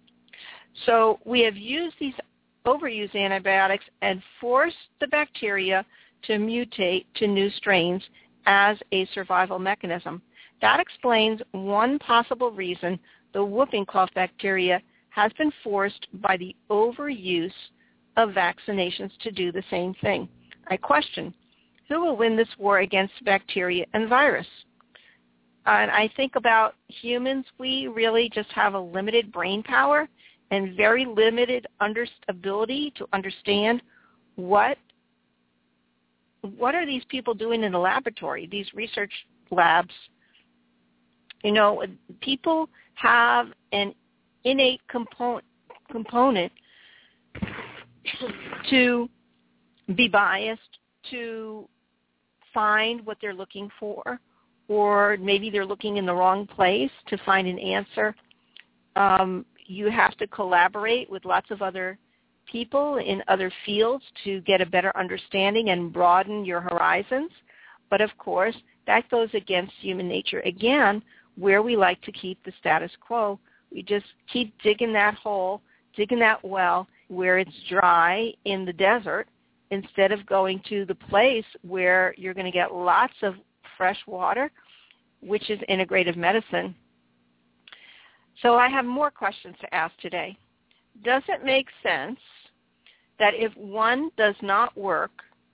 So we have used these overused antibiotics and forced the bacteria to mutate to new strains as a survival mechanism. That explains one possible reason the whooping cough bacteria has been forced by the overuse of vaccinations to do the same thing. I question, who will win this war against bacteria and virus? And I think about humans, we really just have a limited brain power, and very limited under, ability to understand what what are these people doing in the laboratory, these research labs. You know, people have an innate component component to be biased, to find what they're looking for, or maybe they're looking in the wrong place to find an answer. Um, you have to collaborate with lots of other people in other fields to get a better understanding and broaden your horizons. But of course, that goes against human nature again, where we like to keep the status quo. We just keep digging that hole, digging that well where it's dry in the desert, instead of going to the place where you're going to get lots of fresh water, which is integrative medicine. So I have more questions to ask today. Does it make sense that if one does not work,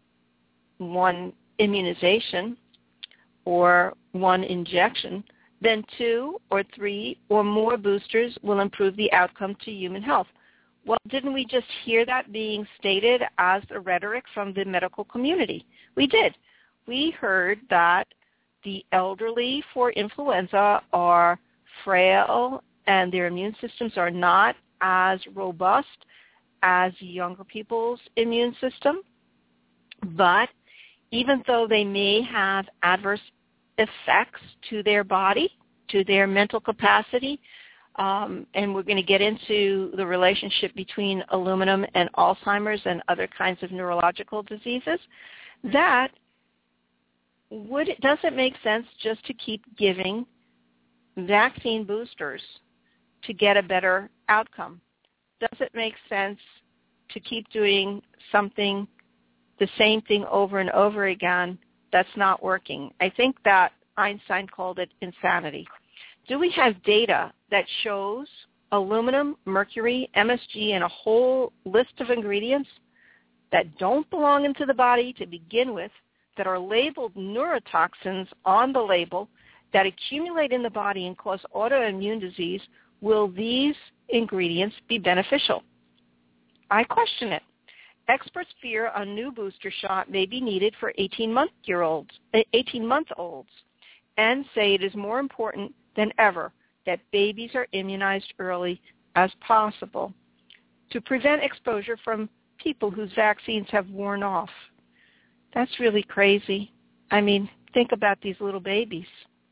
one immunization or one injection, then two or three or more boosters will improve the outcome to human health? Well, didn't we just hear that being stated as the rhetoric from the medical community? We did. We heard that the elderly for influenza are frail and their immune systems are not as robust as younger people's immune system. But even though they may have adverse effects to their body, to their mental capacity, um, and we're going to get into the relationship between aluminum and Alzheimer's and other kinds of neurological diseases, that would does it make sense just to keep giving vaccine boosters to get a better outcome? Does it make sense to keep doing something, the same thing over and over again that's not working? I think that Einstein called it insanity. Do we have data that shows aluminum, mercury, M S G, and a whole list of ingredients that don't belong into the body to begin with, that are labeled neurotoxins on the label, that accumulate in the body and cause autoimmune disease? Will these ingredients be beneficial? I question it. Experts fear a new booster shot may be needed for eighteen-month-year-olds, eighteen-month-olds, and say it is more important than ever that babies are immunized early as possible to prevent exposure from people whose vaccines have worn off. That's really crazy. I mean, think about these little babies.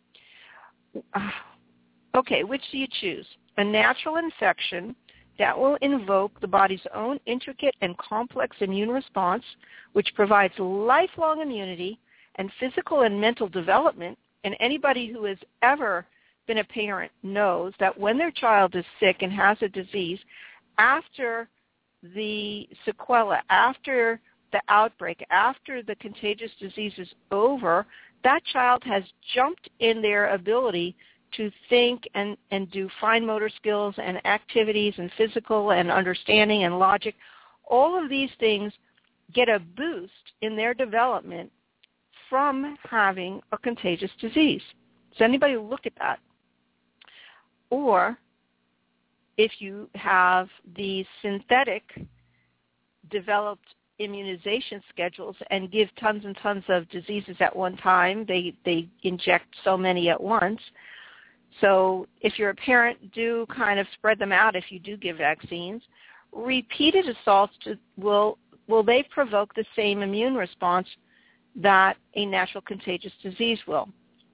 Okay, which do you choose? A natural infection that will invoke the body's own intricate and complex immune response, which provides lifelong immunity and physical and mental development. And anybody who has ever been a parent knows that when their child is sick and has a disease, after the sequela, after the outbreak, after the contagious disease is over, that child has jumped in their ability to think and, and do fine motor skills and activities and physical and understanding and logic. All of these things get a boost in their development from having a contagious disease. Does anybody look at that? Or if you have the synthetic developed immunization schedules and give tons and tons of diseases at one time, they, they inject so many at once. So if you're a parent, do kind of spread them out if you do give vaccines. Repeated assaults to, will will they provoke the same immune response that a natural contagious disease will?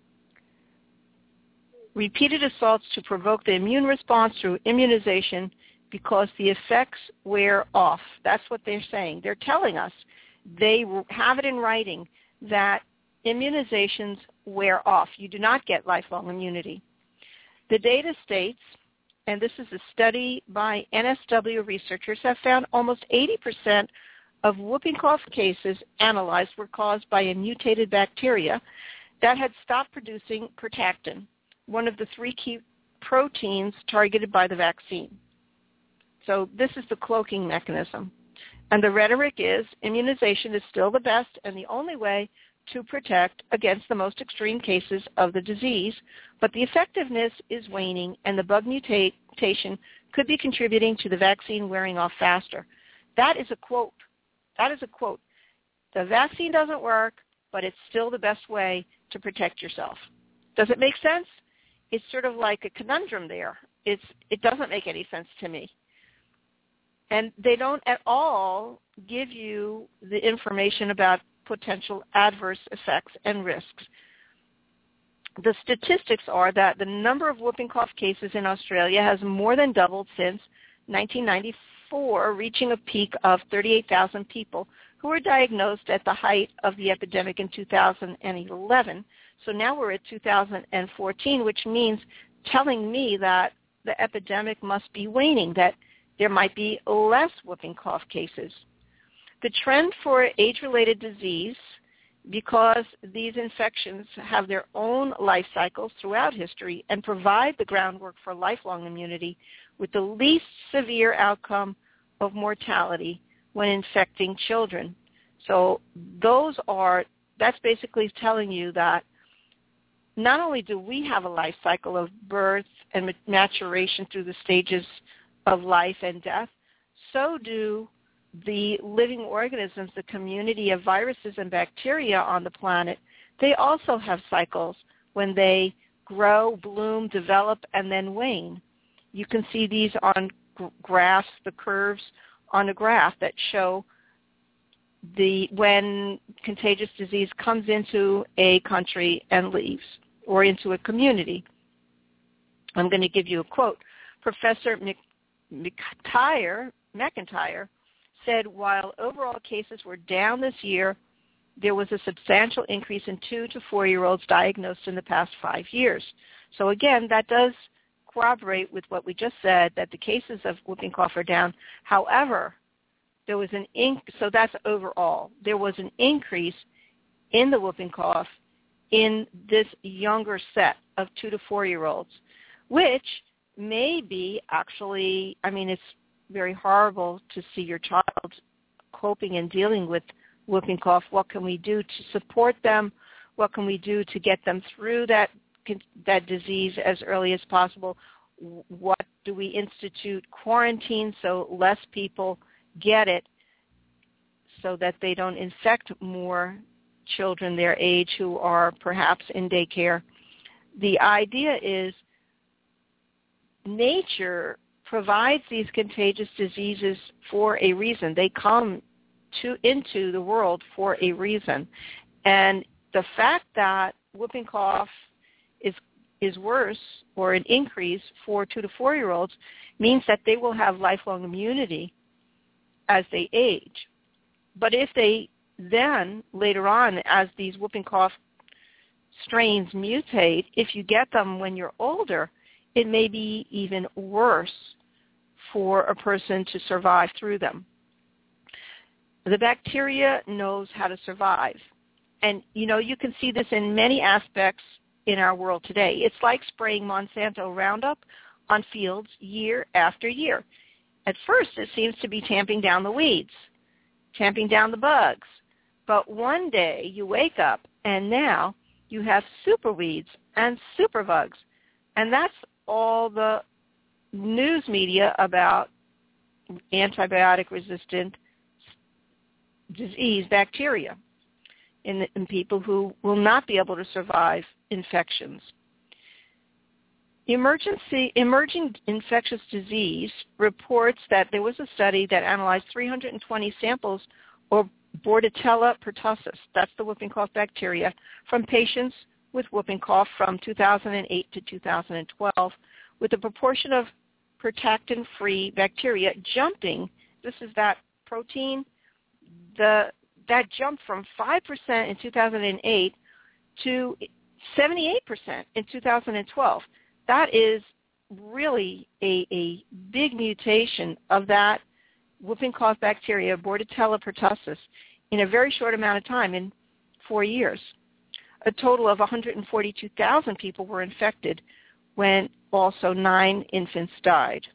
Repeated assaults to provoke the immune response through immunization because the effects wear off. That's what they're saying. They're telling us, they have it in writing, that immunizations wear off. You do not get lifelong immunity. The data states, and this is a study by N S W researchers, have found almost eighty percent of whooping cough cases analyzed were caused by a mutated bacteria that had stopped producing pertactin, one of the three key proteins targeted by the vaccine. So this is the cloaking mechanism. And the rhetoric is immunization is still the best and the only way to protect against the most extreme cases of the disease, but the effectiveness is waning and the bug mutation could be contributing to the vaccine wearing off faster. That is a quote. That is a quote. The vaccine doesn't work, but it's still the best way to protect yourself. Does it make sense? It's sort of like a conundrum there. It's, it doesn't make any sense to me. And they don't at all give you the information about potential adverse effects and risks. The statistics are that the number of whooping cough cases in Australia has more than doubled since nineteen ninety-four, reaching a peak of thirty-eight thousand people who were diagnosed at the height of the epidemic in two thousand eleven. So now we're at two thousand fourteen, which means telling me that the epidemic must be waning, that there might be less whooping cough cases. The trend for age-related disease, because these infections have their own life cycles throughout history and provide the groundwork for lifelong immunity with the least severe outcome of mortality when infecting children. So those are, that's basically telling you that not only do we have a life cycle of birth and maturation through the stages of life and death, so do the living organisms, the community of viruses and bacteria on the planet. They also have cycles when they grow, bloom, develop, and then wane. You can see these on graphs, the curves on a graph that show the when contagious disease comes into a country and leaves, or into a community. I'm going to give you a quote. Professor McIntyre, McIntyre said, while overall cases were down this year, there was a substantial increase in two to four-year-olds diagnosed in the past five years. So again, that does corroborate with what we just said, that the cases of whooping cough are down. However, there was an inc- so that's overall. There was an increase in the whooping cough in this younger set of two to four-year-olds, which may be actually, I mean, it's very horrible to see your child coping and dealing with whooping cough. What can we do to support them? What can we do to get them through that that disease as early as possible? What do we institute quarantine so less people get it, so that they don't infect more children their age who are perhaps in daycare? The idea is nature provides these contagious diseases for a reason. They come to into the world for a reason. And the fact that whooping cough is is worse, or an increase for two to four-year-olds, means that they will have lifelong immunity as they age. But if they then, later on, as these whooping cough strains mutate, if you get them when you're older, it may be even worse for a person to survive through them. The bacteria knows how to survive. And, you know, you can see this in many aspects in our world today. It's like spraying Monsanto Roundup on fields year after year. At first, it seems to be tamping down the weeds, tamping down the bugs. But one day you wake up and now you have super weeds and super bugs. And that's all the news media about antibiotic-resistant disease bacteria in, in people who will not be able to survive infections. Emergency, Emerging Infectious Disease reports that there was a study that analyzed three hundred twenty samples of Bordetella pertussis, that's the whooping cough bacteria, from patients with whooping cough from two thousand eight to two thousand twelve, with a proportion of pertactin-free bacteria jumping, this is that protein, the that jumped from five percent in two thousand eight to seventy-eight percent in two thousand twelve. That is really a, a big mutation of that whooping cough bacteria, Bordetella pertussis, in a very short amount of time, in four years. A total of one hundred forty-two thousand people were infected, when also nine infants died.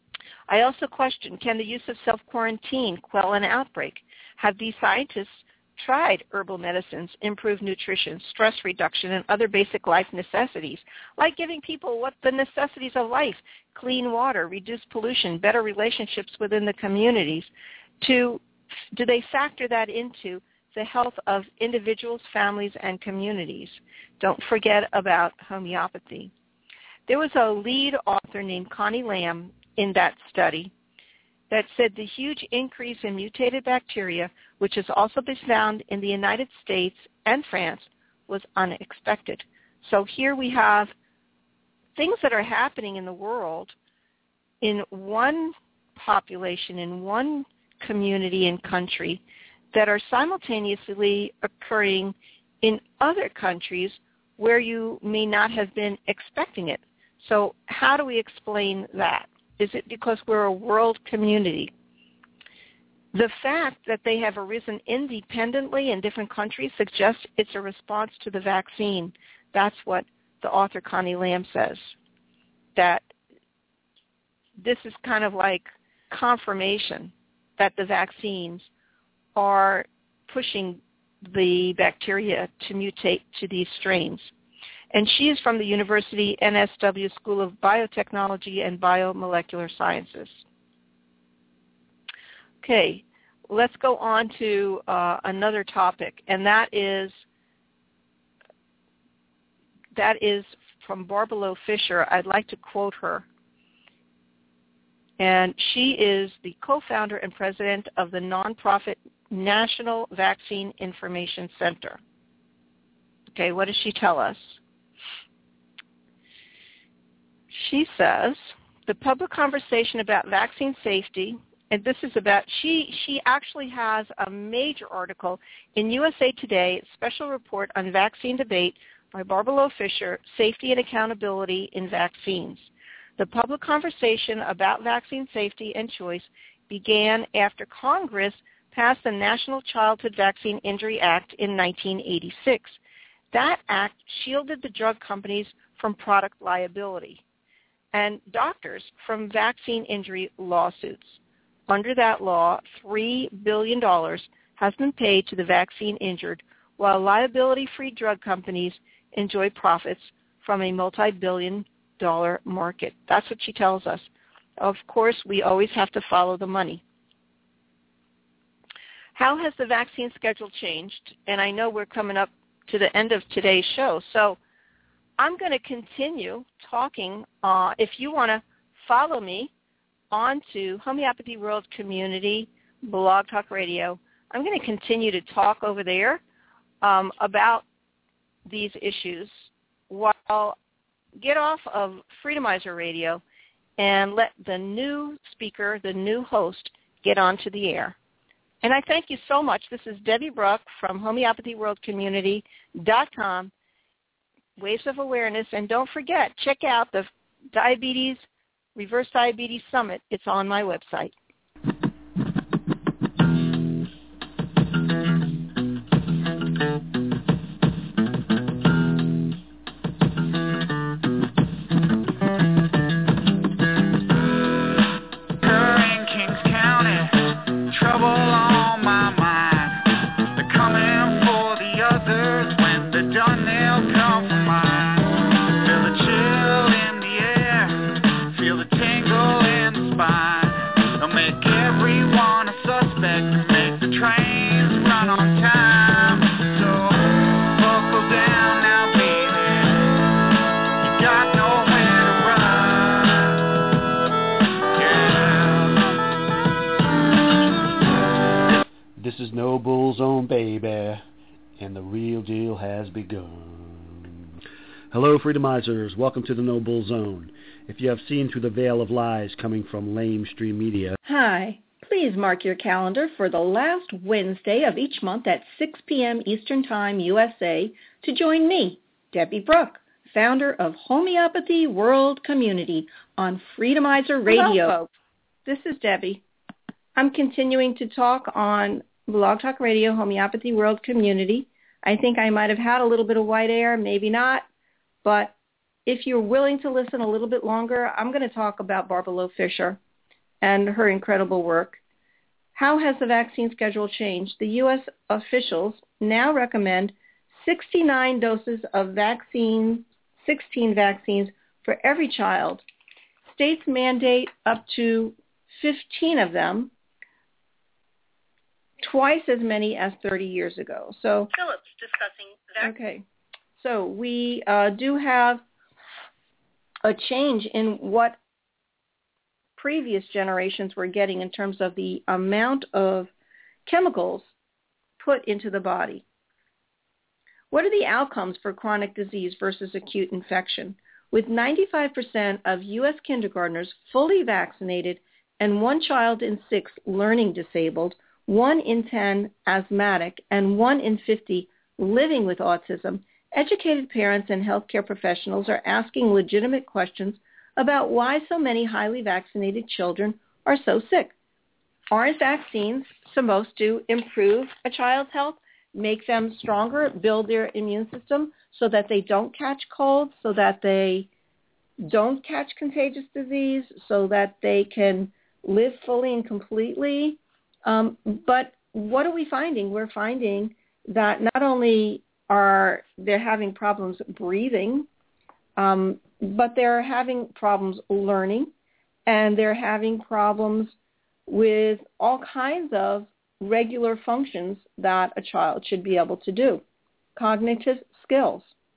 I also question, can the use of self-quarantine quell an outbreak? Have these scientists tried herbal medicines, improved nutrition, stress reduction, and other basic life necessities, like giving people what the necessities of life, clean water, reduced pollution, better relationships within the communities, to do they factor that into the health of individuals, families, and communities? Don't forget about homeopathy. There was a lead author named Connie Lamb in that study that said the huge increase in mutated bacteria, which has also been found in the United States and France, was unexpected. So here we have things that are happening in the world in one population, in one community and country, that are simultaneously occurring in other countries where you may not have been expecting it. So how do we explain that? Is it because we're a world community? The fact that they have arisen independently in different countries suggests it's a response to the vaccine. That's what the author Connie Lamb says, that this is kind of like confirmation that the vaccines are pushing the bacteria to mutate to these strains. And she is from the University N S W School of Biotechnology and Biomolecular Sciences. Okay, let's go on to uh, another topic, and that is that is from Barbara Fisher. I'd like to quote her. And she is the co-founder and president of the nonprofit National Vaccine Information Center. Okay, what does she tell us? She says, the public conversation about vaccine safety, and this is about, she, she actually has a major article in U S A Today, a special report on vaccine debate by Barbara Fisher, Safety and Accountability in Vaccines. The public conversation about vaccine safety and choice began after Congress passed the National Childhood Vaccine Injury Act in nineteen eighty-six. That act shielded the drug companies from product liability and doctors from vaccine injury lawsuits. Under that law, three billion dollars has been paid to the vaccine injured, while liability-free drug companies enjoy profits from a multi-billion dollar market. That's what she tells us. Of course, we always have to follow the money. How has the vaccine schedule changed? And I know we're coming up to the end of today's show, so I'm going to continue talking. Uh, if you want to follow me on to Homeopathy World Community Blog Talk Radio, I'm going to continue to talk over there um, about these issues while get off of Freedomizer Radio and let the new speaker, the new host, get onto the air. And I thank you so much. This is Debbie Bruck from homeopathy world community dot com, Waves of Awareness. And don't forget, check out the Diabetes, Reverse Diabetes Summit. It's on my website. This is No Bull Zone, baby, and the real deal has begun. Hello, Freedomizers. Welcome to the No Bull Zone. If you have seen through the veil of lies coming from lamestream media. Hi. Please mark your calendar for the last Wednesday of each month at six p.m. Eastern Time, U S A, to join me, Debbie Bruck, founder of Homeopathy World Community on Freedomizer Radio. Hello, folks. This is Debbie. I'm continuing to talk on Blog Talk Radio, Homeopathy World Community. I think I might have had a little bit of white air, maybe not, but if you're willing to listen a little bit longer, I'm going to talk about Barbara Fisher and her incredible work. How has the vaccine schedule changed? The U S officials now recommend sixty-nine doses of vaccine, sixteen vaccines for every child. States mandate up to fifteen of them, twice as many as thirty years ago. So, Phillips discussing vaccines. Okay. So we uh, do have a change in what previous generations were getting in terms of the amount of chemicals put into the body. What are the outcomes for chronic disease versus acute infection? With ninety-five percent of U S kindergartners fully vaccinated and one child in six learning disabled, one in ten asthmatic, and one in fifty living with autism, educated parents and healthcare professionals are asking legitimate questions about why so many highly vaccinated children are so sick. Aren't vaccines supposed to improve a child's health, make them stronger, build their immune system so that they don't catch colds, so that they don't catch contagious disease, so that they can live fully and completely? Um, but what are we finding? We're finding that not only are they having problems breathing, um, but they're having problems learning, and they're having problems with all kinds of regular functions that a child should be able to do, cognitive skills.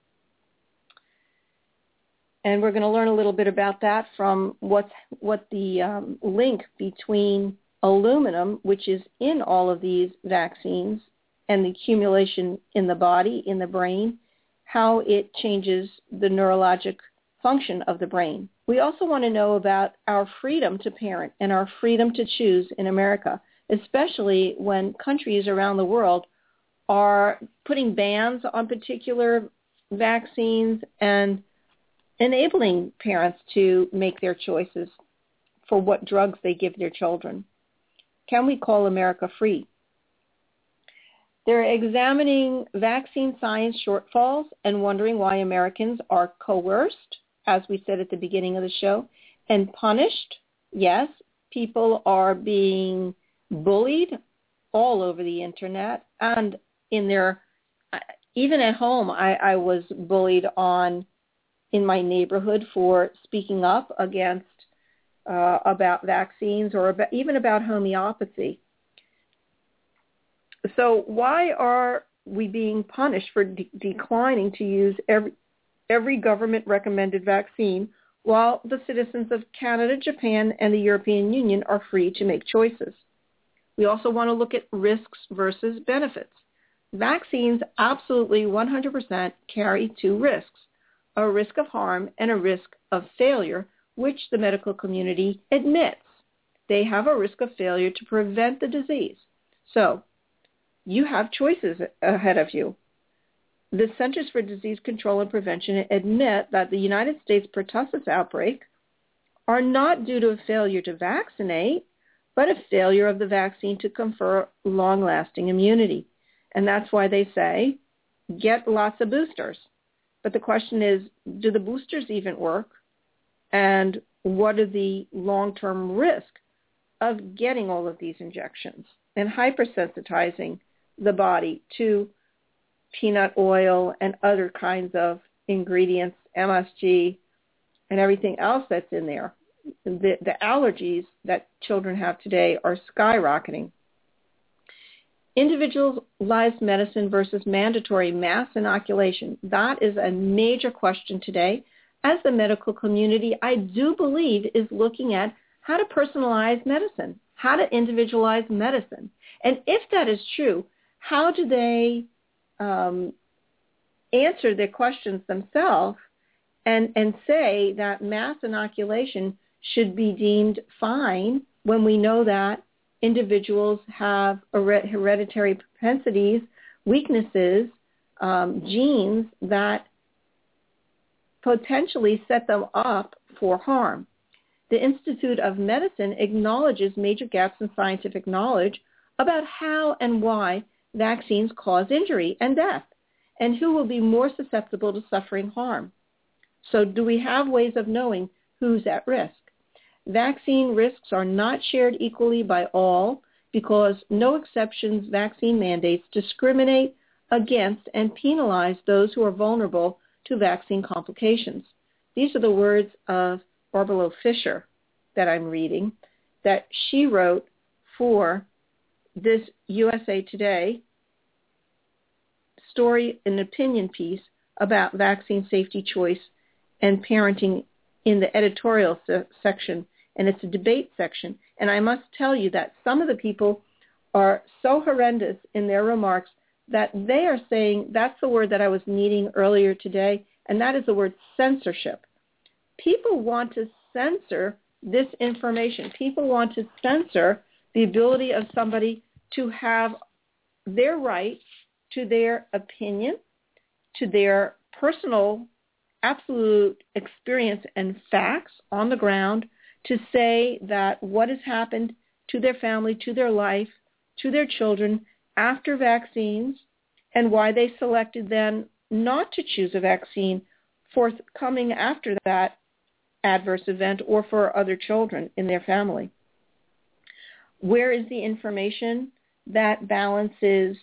And we're going to learn a little bit about that from what's, what the um, link between aluminum, which is in all of these vaccines, and the accumulation in the body, in the brain, how it changes the neurologic function of the brain. We also want to know about our freedom to parent and our freedom to choose in America, especially when countries around the world are putting bans on particular vaccines and enabling parents to make their choices for what drugs they give their children. Can we call America free? They're examining vaccine science shortfalls and wondering why Americans are coerced, as we said at the beginning of the show, and punished. Yes, people are being bullied all over the internet and in their, even at home, I, I was bullied on in my neighborhood for speaking up against uh, about vaccines or about, even about homeopathy. So why are we being punished for de- declining to use every every government-recommended vaccine while the citizens of Canada, Japan, and the European Union are free to make choices? We also want to look at risks versus benefits. Vaccines absolutely one hundred percent carry two risks, a risk of harm and a risk of failure, which the medical community admits. They have a risk of failure to prevent the disease. So you have choices ahead of you. The Centers for Disease Control and Prevention admit that the United States pertussis outbreak are not due to a failure to vaccinate, but a failure of the vaccine to confer long-lasting immunity. And that's why they say, get lots of boosters. But the question is, do the boosters even work? And what are the long-term risks of getting all of these injections and hypersensitizing the body to peanut oil and other kinds of ingredients, M S G, and everything else that's in there? The, the allergies that children have today are skyrocketing. Individualized medicine versus mandatory mass inoculation. That is a major question today, as the medical community, I do believe, is looking at how to personalize medicine, how to individualize medicine. And if that is true, how do they um, answer their questions themselves and, and say that mass inoculation should be deemed fine when we know that individuals have hereditary propensities, weaknesses, um, genes that potentially set them up for harm. The Institute of Medicine acknowledges major gaps in scientific knowledge about how and why vaccines cause injury and death, and who will be more susceptible to suffering harm. So do we have ways of knowing who's at risk? Vaccine risks are not shared equally by all because no exceptions vaccine mandates discriminate against and penalize those who are vulnerable to vaccine complications. These are the words of Barbara Fisher that I'm reading, that she wrote for this U S A Today story, an opinion piece about vaccine safety choice and parenting in the editorial se- section, and it's a debate section. And I must tell you that some of the people are so horrendous in their remarks that they are saying, that's the word that I was needing earlier today, and that is the word censorship. People want to censor this information. People want to censor the ability of somebody to have their right to their opinion, to their personal, absolute experience and facts on the ground, to say that what has happened to their family, to their life, to their children after vaccines, and why they selected then not to choose a vaccine forthcoming after that adverse event or for other children in their family. Where is the information that balances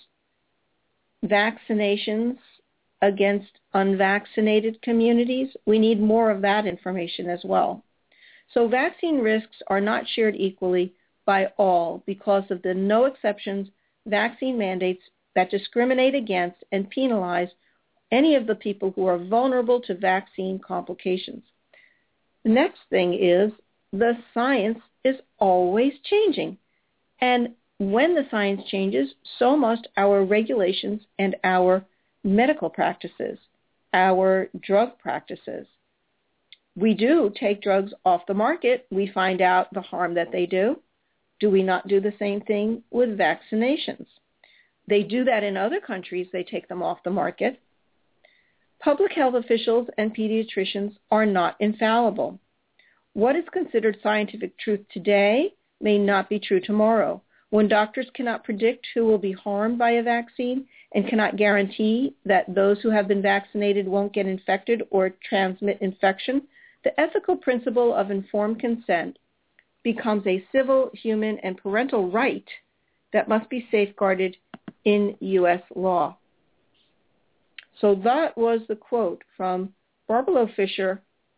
vaccinations against unvaccinated communities? We need more of that information as well. So vaccine risks are not shared equally by all because of the no exceptions vaccine mandates that discriminate against and penalize any of the people who are vulnerable to vaccine complications. The next thing is the science is always changing. And when the science changes, so must our regulations and our medical practices, our drug practices. We do take drugs off the market. We find out the harm that they do. Do we not do the same thing with vaccinations? They do that in other countries. They take them off the market. Public health officials and pediatricians are not infallible. What is considered scientific truth today may not be true tomorrow. When doctors cannot predict who will be harmed by a vaccine and cannot guarantee that those who have been vaccinated won't get infected or transmit infection, the ethical principle of informed consent becomes a civil, human, and parental right that must be safeguarded in U S law. So that was the quote from Barbara Fisher,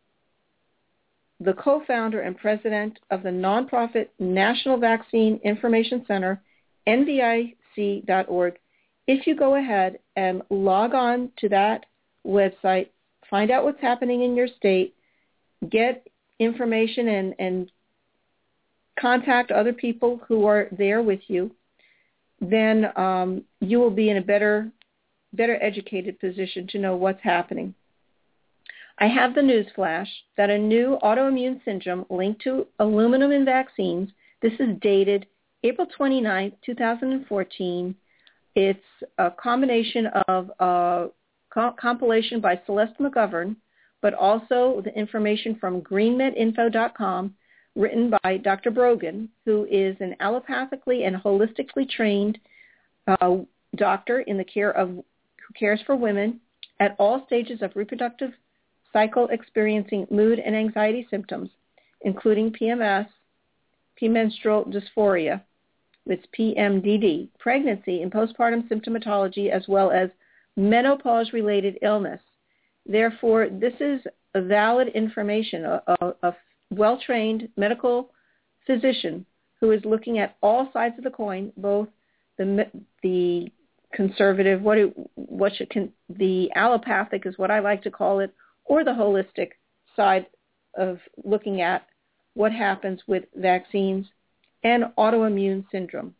the co-founder and president of the nonprofit National Vaccine Information Center, N V I C dot org. If you go ahead and log on to that website, find out what's happening in your state, get information and, and contact other people who are there with you, then um, you will be in a better, better educated position to know what's happening. I have the news flash that a new autoimmune syndrome linked to aluminum in vaccines, this is dated April twenty-ninth, twenty fourteen. It's a combination of a compilation by Celeste McGovern, but also the information from green med info dot com, written by Doctor Brogan, who is an allopathically and holistically trained uh, doctor in the care of, who cares for women at all stages of reproductive cycle experiencing mood and anxiety symptoms, including P M S, premenstrual dysphoria, it's P M D D, pregnancy and postpartum symptomatology, as well as menopause-related illness. Therefore, this is a valid information, a, a, a well-trained medical physician who is looking at all sides of the coin, both the the conservative, what it, what should, the allopathic is what I like to call it, or the holistic side of looking at what happens with vaccines and autoimmune syndrome.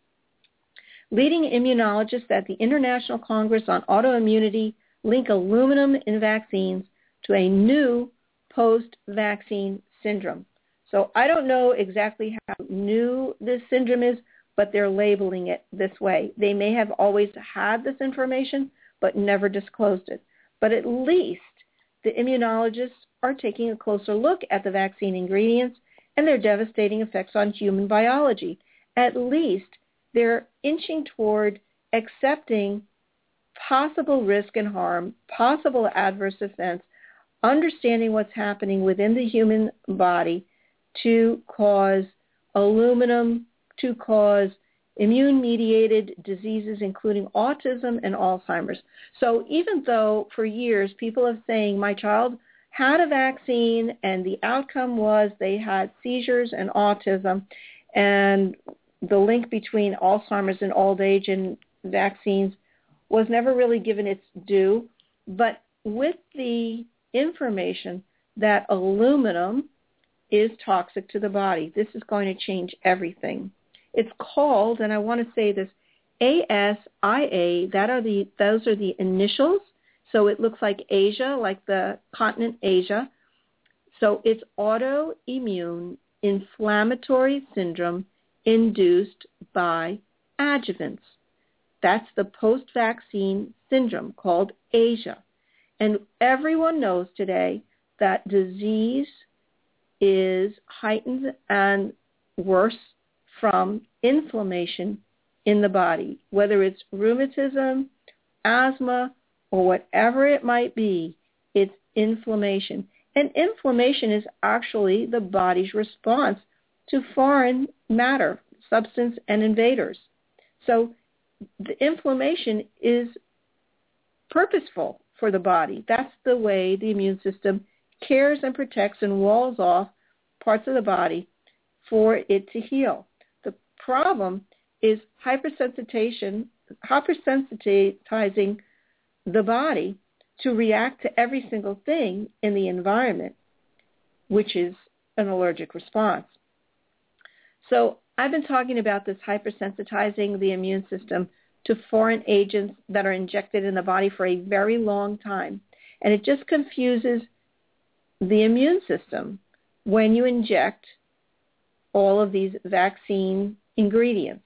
Leading immunologists at the International Congress on Autoimmunity link aluminum in vaccines to a new post-vaccine syndrome. So I don't know exactly how new this syndrome is, but they're labeling it this way. They may have always had this information, but never disclosed it. But at least the immunologists are taking a closer look at the vaccine ingredients and their devastating effects on human biology. At least they're inching toward accepting possible risk and harm, possible adverse events, understanding what's happening within the human body to cause aluminum, to cause immune-mediated diseases, including autism and Alzheimer's. So even though for years people have saying, my child had a vaccine and the outcome was they had seizures and autism, and the link between Alzheimer's and old age and vaccines was never really given its due. But with the information that aluminum is toxic to the body, this is going to change everything. It's called, and I want to say this, A S I A. That are the those are the initials. So it looks like Asia, like the continent Asia. So it's autoimmune inflammatory syndrome induced by adjuvants. That's the post-vaccine syndrome called Asia. And everyone knows today that disease is heightened and worse from inflammation in the body, whether it's rheumatism, asthma, or whatever it might be, it's inflammation. And inflammation is actually the body's response to foreign matter, substance, and invaders. So the inflammation is purposeful for the body. That's the way the immune system cares and protects and walls off parts of the body for it to heal. The problem is hypersensitization, hypersensitizing the body to react to every single thing in the environment, which is an allergic response. So I've been talking about this hypersensitizing the immune system to foreign agents that are injected in the body for a very long time. And it just confuses the immune system when you inject all of these vaccine ingredients.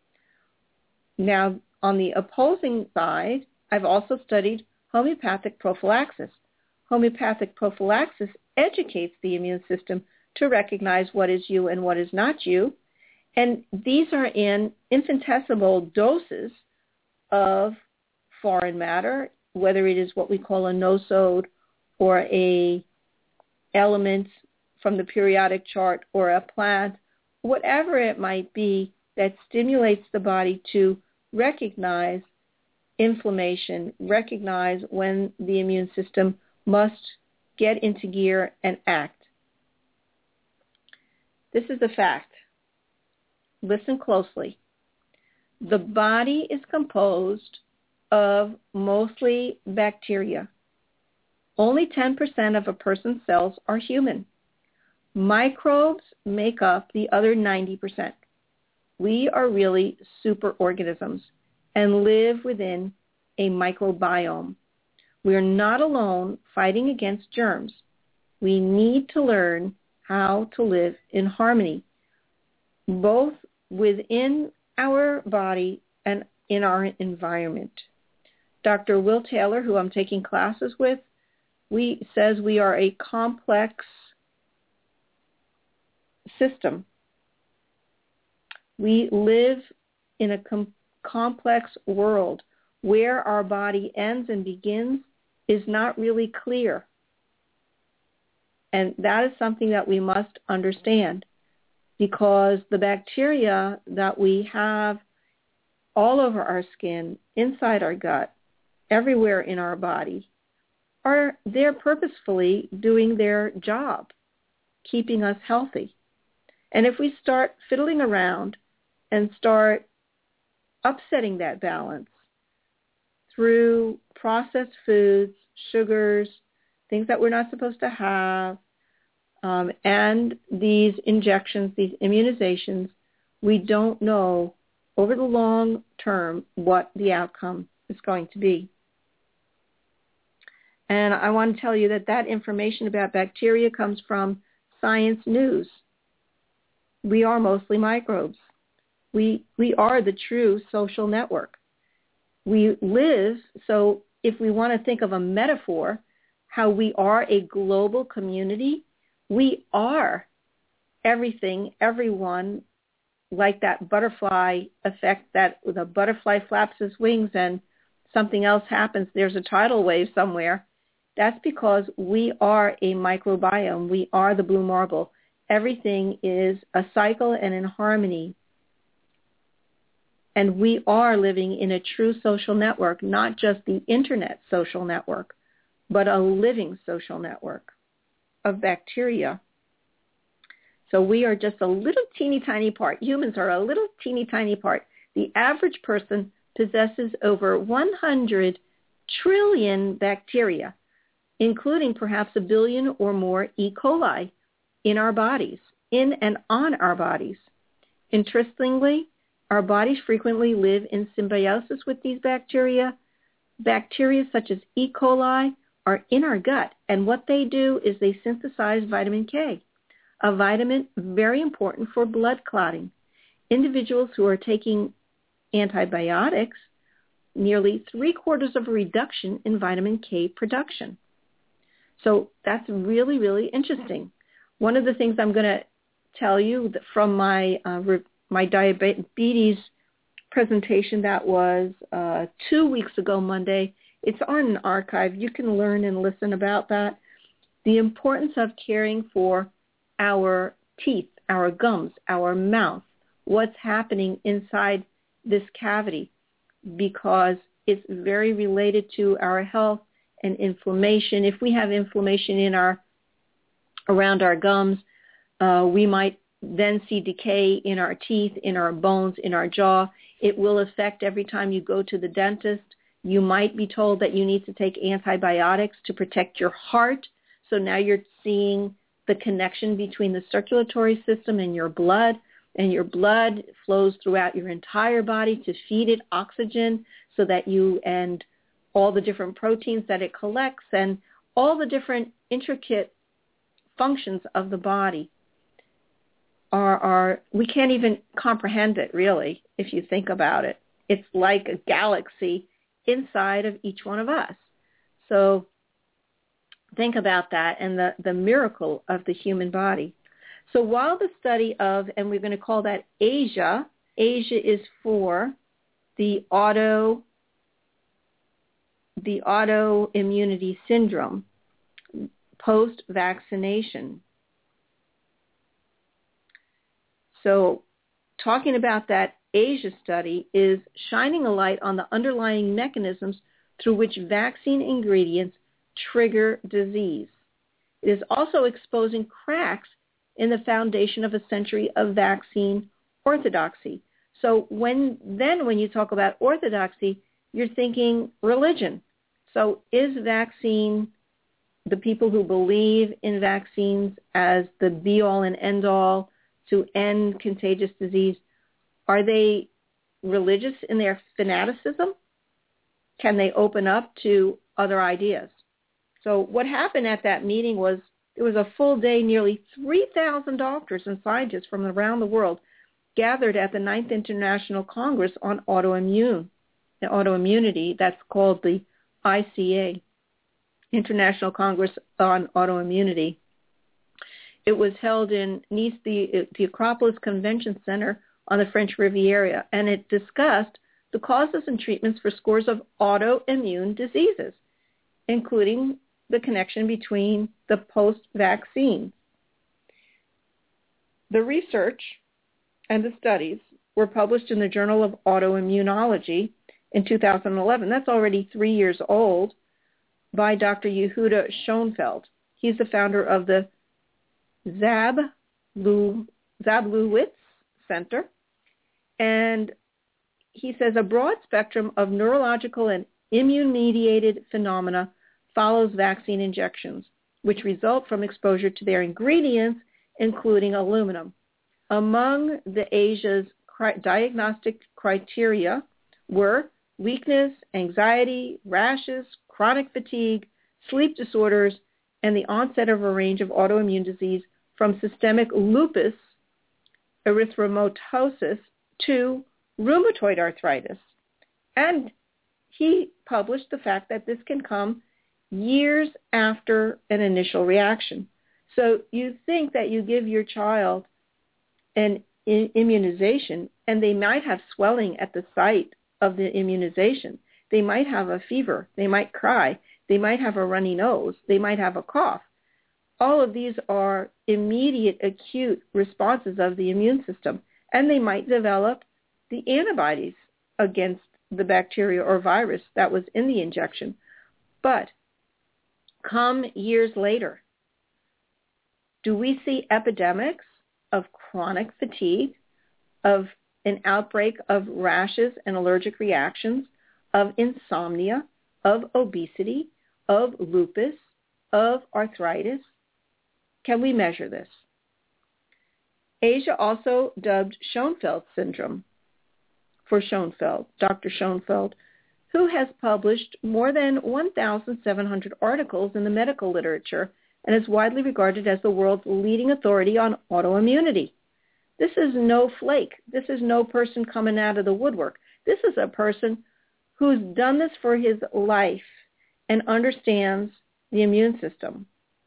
Now, on the opposing side, I've also studied homeopathic prophylaxis. Homeopathic prophylaxis educates the immune system to recognize what is you and what is not you. And these are in infinitesimal doses of foreign matter, whether it is what we call a nosode or a element from the periodic chart or a plant, whatever it might be that stimulates the body to recognize inflammation, recognize when the immune system must get into gear and act. This is a fact. Listen closely. The body is composed of mostly bacteria. Only ten percent of a person's cells are human. Microbes make up the other ninety percent. We are really superorganisms and live within a microbiome. We are not alone fighting against germs. We need to learn how to live in harmony, both within our body and in our environment. Doctor Will Taylor, who I'm taking classes with, we says we are a complex system. We live in a com- complex world. Where our body ends and begins is not really clear. And that is something that we must understand, because the bacteria that we have all over our skin, inside our gut, everywhere in our body, are there purposefully doing their job, keeping us healthy. And if we start fiddling around and start upsetting that balance through processed foods, sugars, things that we're not supposed to have, um, and these injections, these immunizations, we don't know over the long term what the outcome is going to be. And I want to tell you that that information about bacteria comes from Science News. We are mostly microbes. We we are the true social network. We live, so if we want to think of a metaphor, how we are a global community, we are everything, everyone, like that butterfly effect, that the butterfly flaps his wings and something else happens, there's a tidal wave somewhere. That's because we are a microbiome. We are the blue marble. Everything is a cycle and in harmony. And we are living in a true social network, not just the internet social network, but a living social network of bacteria. So we are just a little teeny tiny part. Humans are a little teeny tiny part. The average person possesses over one hundred trillion bacteria, including perhaps a billion or more E. coli in our bodies, in and on our bodies. Interestingly, our bodies frequently live in symbiosis with these bacteria. Bacteria such as E. coli are in our gut, and what they do is they synthesize vitamin K, a vitamin very important for blood clotting. Individuals who are taking antibiotics, nearly three-quarters of a reduction in vitamin K production. So that's really, really interesting. One of the things I'm going to tell you that from my uh, re- my diabetes presentation that was uh, two weeks ago Monday, it's on an archive. You can learn and listen about that. The importance of caring for our teeth, our gums, our mouth, what's happening inside this cavity, because it's very related to our health and inflammation. If we have inflammation in our around our gums, uh, we might then see decay in our teeth, in our bones, in our jaw. It will affect every time you go to the dentist. You might be told that you need to take antibiotics to protect your heart. So now you're seeing the connection between the circulatory system and your blood, and your blood flows throughout your entire body to feed it oxygen so that you, and all the different proteins that it collects and all the different intricate functions of the body are, are, we can't even comprehend it really if you think about it. It's like a galaxy inside of each one of us. So think about that and the, the miracle of the human body. So while the study of, and we're going to call that Asia, Asia is for the auto, the autoimmunity syndrome, post-vaccination. So talking about that Asia study is shining a light on the underlying mechanisms through which vaccine ingredients trigger disease. It is also exposing cracks in the foundation of a century of vaccine orthodoxy. So when then when you talk about orthodoxy, you're thinking religion. So is vaccine, the people who believe in vaccines as the be-all and end-all to end contagious disease, are they religious in their fanaticism? Can they open up to other ideas? So what happened at that meeting was it was a full day, nearly three thousand doctors and scientists from around the world gathered at the ninth International Congress on Autoimmune, Autoimmunity. That's called the I C A, International Congress on Autoimmunity. It was held in Nice, the, the Acropolis Convention Center on the French Riviera, and it discussed the causes and treatments for scores of autoimmune diseases, including the connection between the post-vaccines. The research and the studies were published in the Journal of Autoimmunology in two thousand eleven. That's already three years old, by Doctor Yehuda Schoenfeld. He's the founder of the Zablewitz Center, and he says a broad spectrum of neurological and immune-mediated phenomena follows vaccine injections, which result from exposure to their ingredients, including aluminum. Among the Asia's cri- diagnostic criteria were weakness, anxiety, rashes, chronic fatigue, sleep disorders, and the onset of a range of autoimmune disease from systemic lupus erythematosus to rheumatoid arthritis. And he published the fact that this can come years after an initial reaction. So you think that you give your child an immunization, and they might have swelling at the site of the immunization. They might have a fever. They might cry. They might have a runny nose. They might have a cough. All of these are immediate acute responses of the immune system, and they might develop the antibodies against the bacteria or virus that was in the injection. But come years later, do we see epidemics of chronic fatigue, of an outbreak of rashes and allergic reactions, of insomnia, of obesity, of lupus, of arthritis? Can we measure this? Asia also dubbed Schoenfeld syndrome for Schoenfeld, Doctor Schoenfeld, who has published more than one thousand seven hundred articles in the medical literature and is widely regarded as the world's leading authority on autoimmunity. This is no flake. This is no person coming out of the woodwork. This is a person who's done this for his life and understands the immune system.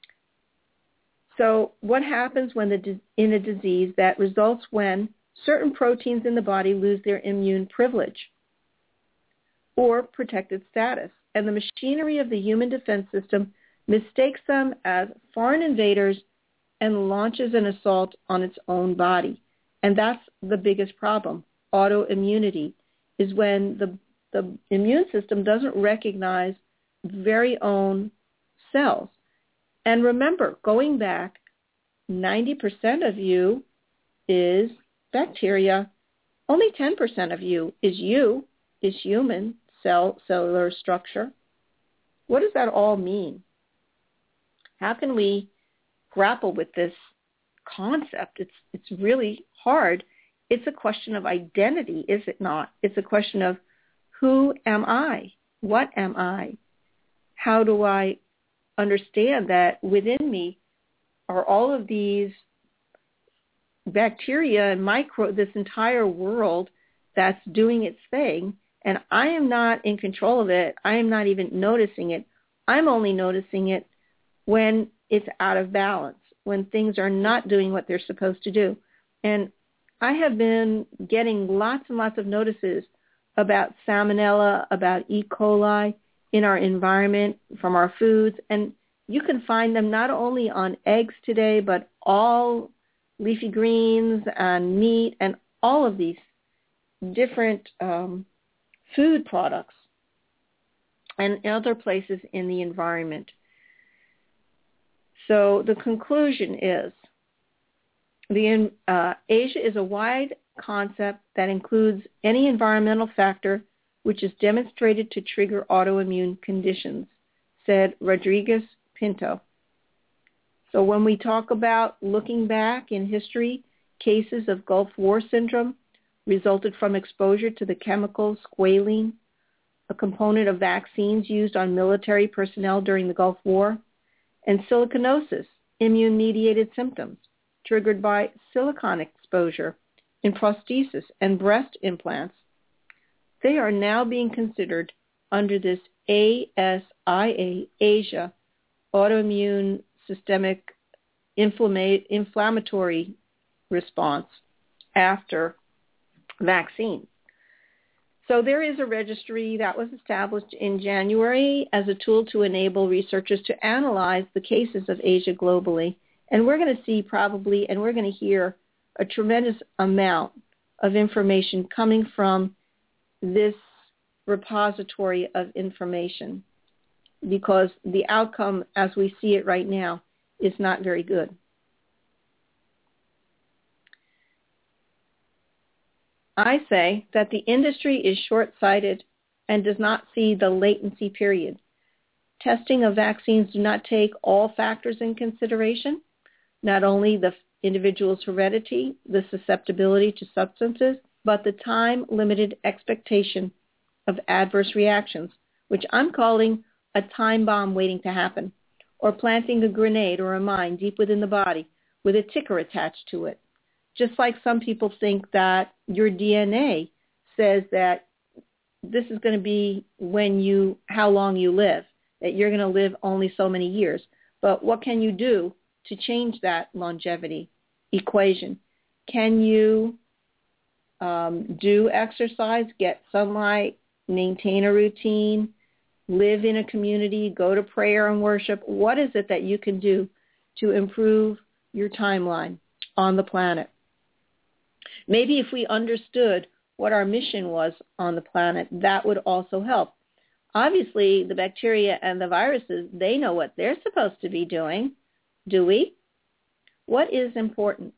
So what happens when the, in a disease that results when certain proteins in the body lose their immune privilege or protected status, and the machinery of the human defense system mistakes them as foreign invaders and launches an assault on its own body? And that's the biggest problem. Autoimmunity is when the, the immune system doesn't recognize very own cells. And remember, going back, ninety percent of you is bacteria. Only ten percent of you is you, is human cell cellular structure. What does that all mean? How can we grapple with this concept? It's it's really hard. It's a question of identity, is it not? It's a question of who am I? What am I? How do I understand that within me are all of these bacteria and micro, this entire world that's doing its thing, and I am not in control of it. I am not even noticing it. I'm only noticing it when it's out of balance, when things are not doing what they're supposed to do. And I have been getting lots and lots of notices about salmonella, about E. coli in our environment, from our foods. And you can find them not only on eggs today, but all leafy greens and meat and all of these different um, food products and other places in the environment. So the conclusion is the uh, Asia is a wide concept that includes any environmental factor which is demonstrated to trigger autoimmune conditions, said Rodriguez Pinto. So when we talk about looking back in history, cases of Gulf War syndrome resulted from exposure to the chemical squalene, a component of vaccines used on military personnel during the Gulf War, and siliconosis, immune-mediated symptoms triggered by silicon exposure in prosthesis and breast implants. They are now being considered under this A S I A, Asia, autoimmune systemic inflama- inflammatory response after vaccine. So there is a registry that was established in January as a tool to enable researchers to analyze the cases of Asia globally. And we're going to see probably, and we're going to hear a tremendous amount of information coming from this repository of information, because the outcome as we see it right now is not very good. I say that the industry is short-sighted and does not see the latency period. Testing of vaccines do not take all factors in consideration, not only the individual's heredity, the susceptibility to substances, but the time-limited expectation of adverse reactions, which I'm calling a time bomb waiting to happen, or planting a grenade or a mine deep within the body with a ticker attached to it. Just like some people think that your D N A says that this is going to be when you, how long you live, that you're going to live only so many years. But what can you do to change that longevity equation? Can you um, do exercise, get sunlight, maintain a routine, live in a community, go to prayer and worship? What is it that you can do to improve your timeline on the planet? Maybe if we understood what our mission was on the planet, that would also help. Obviously, the bacteria and the viruses, they know what they're supposed to be doing. Do we? What is important?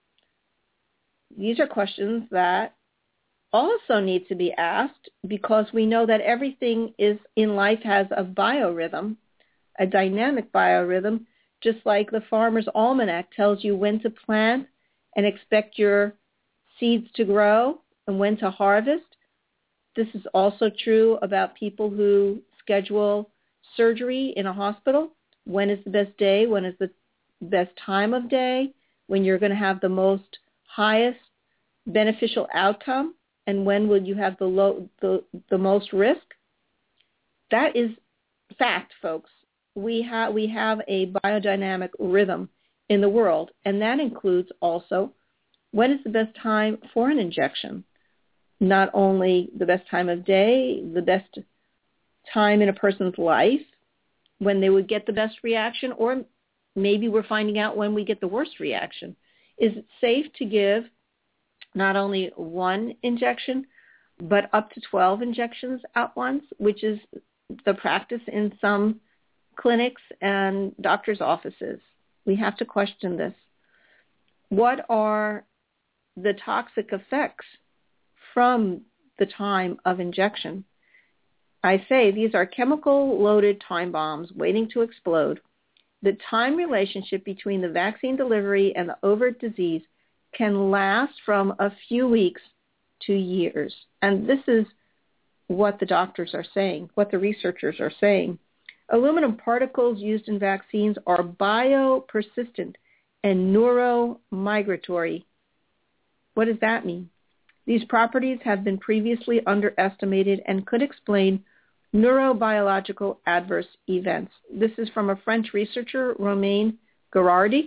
These are questions that also need to be asked because we know that everything is in life has a biorhythm, a dynamic biorhythm, just like the Farmer's Almanac tells you when to plant and expect your seeds to grow and when to harvest. This is also true about people who schedule surgery in a hospital. When is the best day? When is the best time of day? When you're going to have the most highest beneficial outcome? And when will you have the low, the, the most risk? That is fact, folks. We have we have a biodynamic rhythm in the world, and that includes also when is the best time for an injection. Not only the best time of day, the best time in a person's life, when they would get the best reaction, or maybe we're finding out when we get the worst reaction. Is it safe to give not only one injection, but up to twelve injections at once, which is the practice in some clinics and doctors' offices? We have to question this. What are the toxic effects from the time of injection? I say these are chemical-loaded time bombs waiting to explode. The time relationship between the vaccine delivery and the overt disease can last from a few weeks to years. And this is what the doctors are saying, what the researchers are saying. Aluminum particles used in vaccines are biopersistent and neuromigratory. What does that mean? These properties have been previously underestimated and could explain neurobiological adverse events. This is from a French researcher, Romain Girardi,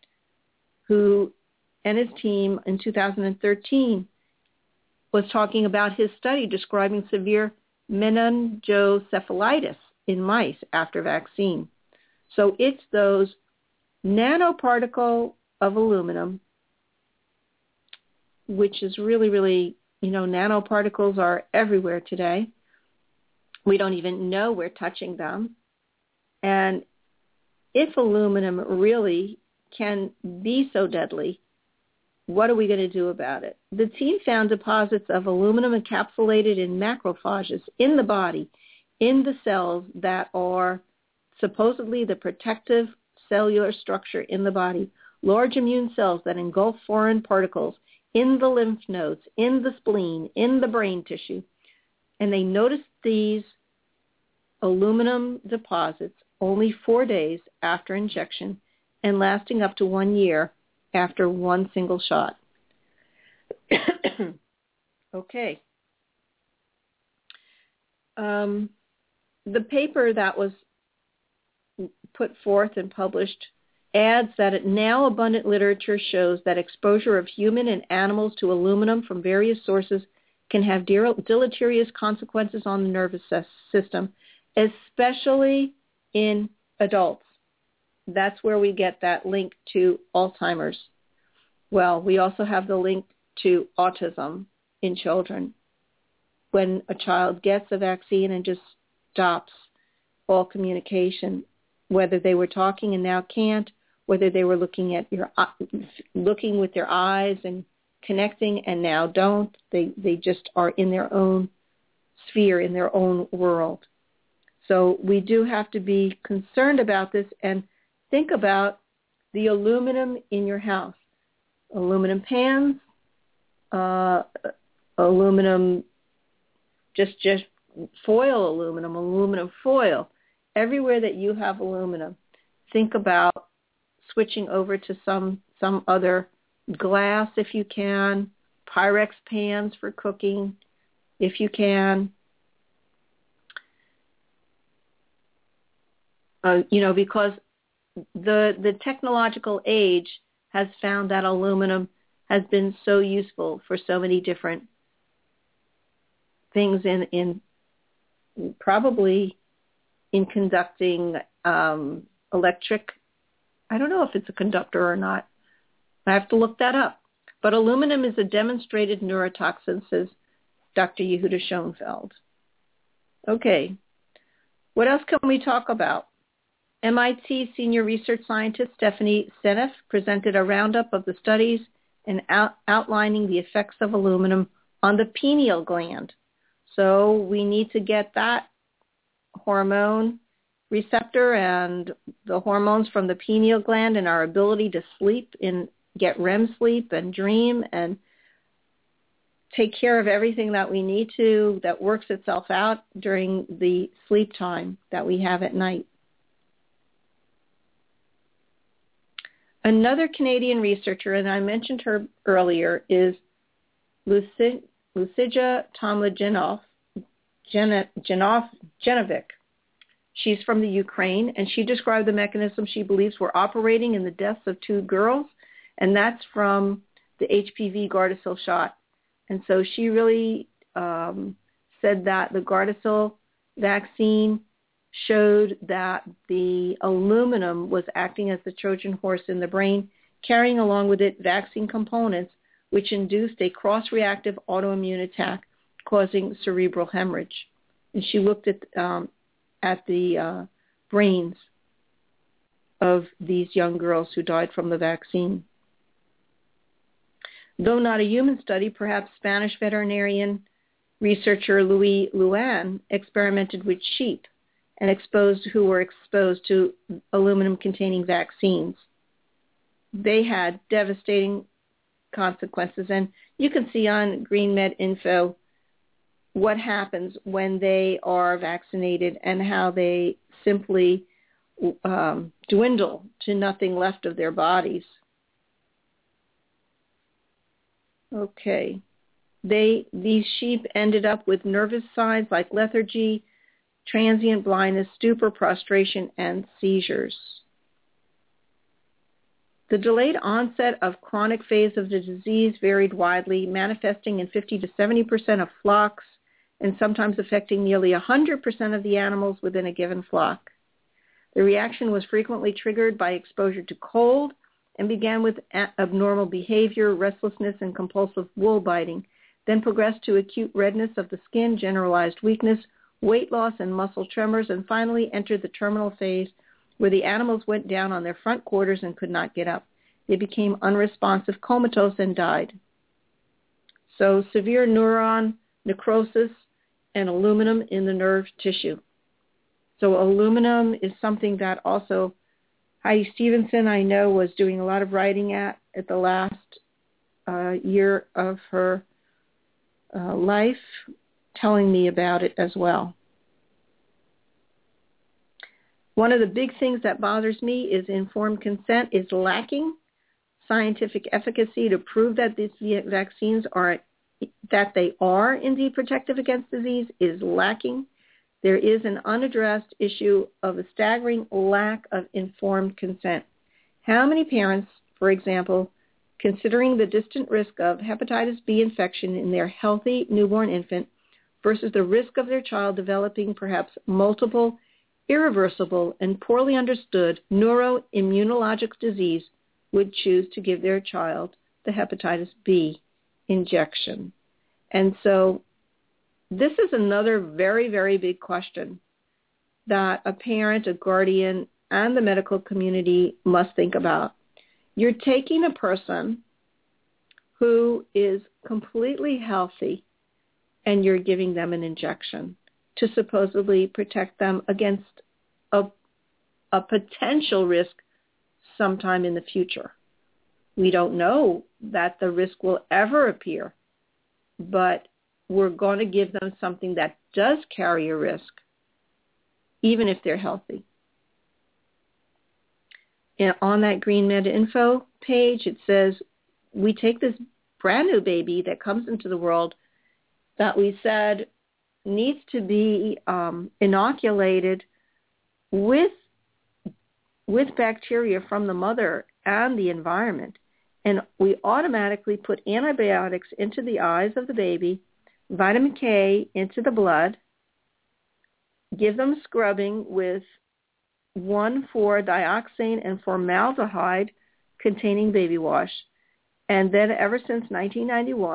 who and his team in two thousand thirteen was talking about his study describing severe meningoencephalitis in mice after vaccine. So it's those nanoparticle of aluminum, which is really, really, you know, nanoparticles are everywhere today. We don't even know we're touching them. And if aluminum really can be so deadly, what are we going to do about it? The team found deposits of aluminum encapsulated in macrophages in the body, in the cells that are supposedly the protective cellular structure in the body, large immune cells that engulf foreign particles in the lymph nodes, in the spleen, in the brain tissue. And they noticed these aluminum deposits only four days after injection and lasting up to one year after one single shot. Okay. Um, the paper that was put forth and published adds that it now abundant literature shows that exposure of human and animals to aluminum from various sources can have deleterious consequences on the nervous system, especially in adults. That's where we get that link to Alzheimer's. Well, we also have the link to autism in children. When a child gets a vaccine and just stops all communication, whether they were talking and now can't, whether they were looking at your looking with their eyes and connecting and now don't, they they just are in their own sphere, in their own world. So we do have to be concerned about this and think about the aluminum in your house. Aluminum pans, uh, aluminum, just just foil aluminum, aluminum foil. Everywhere that you have aluminum, think about switching over to some some other glass if you can, Pyrex pans for cooking if you can. Uh, you know, because the the technological age has found that aluminum has been so useful for so many different things in, in probably in conducting um, electric. I don't know if it's a conductor or not. I have to look that up. But aluminum is a demonstrated neurotoxin, says Doctor Yehuda Schoenfeld. Okay, what else can we talk about? M I T senior research scientist Stephanie Seneff presented a roundup of the studies and out, outlining the effects of aluminum on the pineal gland. So we need to get that hormone receptor and the hormones from the pineal gland and our ability to sleep and get R E M sleep and dream and take care of everything that we need to that works itself out during the sleep time that we have at night. Another Canadian researcher, and I mentioned her earlier, is Lucy, Lucija Tomljanoff, Genovic. She's from the Ukraine, and she described the mechanism she believes were operating in the deaths of two girls, and that's from the H P V Gardasil shot. And so she really um, said that the Gardasil vaccine showed that the aluminum was acting as the Trojan horse in the brain, carrying along with it vaccine components, which induced a cross-reactive autoimmune attack, causing cerebral hemorrhage. And she looked at um, at the uh, brains of these young girls who died from the vaccine. Though not a human study, perhaps Spanish veterinarian researcher Louis Luan experimented with sheep and exposed who were exposed to aluminum-containing vaccines. They had devastating consequences, and you can see on Green Med Info what happens when they are vaccinated and how they simply um, dwindle to nothing left of their bodies. Okay. They these sheep ended up with nervous signs like lethargy, transient blindness, stupor, prostration, and seizures. The delayed onset of chronic phase of the disease varied widely, manifesting in fifty to seventy percent of flocks and sometimes affecting nearly one hundred percent of the animals within a given flock. The reaction was frequently triggered by exposure to cold and began with abnormal behavior, restlessness, and compulsive wool biting, then progressed to acute redness of the skin, generalized weakness, weight loss, and muscle tremors, and finally entered the terminal phase where the animals went down on their front quarters and could not get up. They became unresponsive, comatose, and died. So severe neuron necrosis and aluminum in the nerve tissue. So aluminum is something that also Heidi Stevenson, I know, was doing a lot of writing at at the last uh, year of her uh, life, telling me about it as well. One of the big things that bothers me is informed consent is lacking. Scientific efficacy to prove that these vaccines are, that they are indeed protective against disease is lacking. There is an unaddressed issue of a staggering lack of informed consent. How many parents, for example, considering the distant risk of hepatitis B infection in their healthy newborn infant versus the risk of their child developing perhaps multiple, irreversible, and poorly understood neuroimmunologic disease would choose to give their child the hepatitis B injection? And so this is another very, very big question that a parent, a guardian, and the medical community must think about. You're taking a person who is completely healthy and you're giving them an injection to supposedly protect them against a, a potential risk sometime in the future. We don't know that the risk will ever appear, but we're going to give them something that does carry a risk, even if they're healthy. And on that Green Med Info page, it says, we take this brand new baby that comes into the world that we said needs to be um, inoculated with, with bacteria from the mother and the environment. And we automatically put antibiotics into the eyes of the baby, vitamin K into the blood, give them scrubbing with one four dioxane and formaldehyde containing baby wash. And then ever since nineteen ninety-one,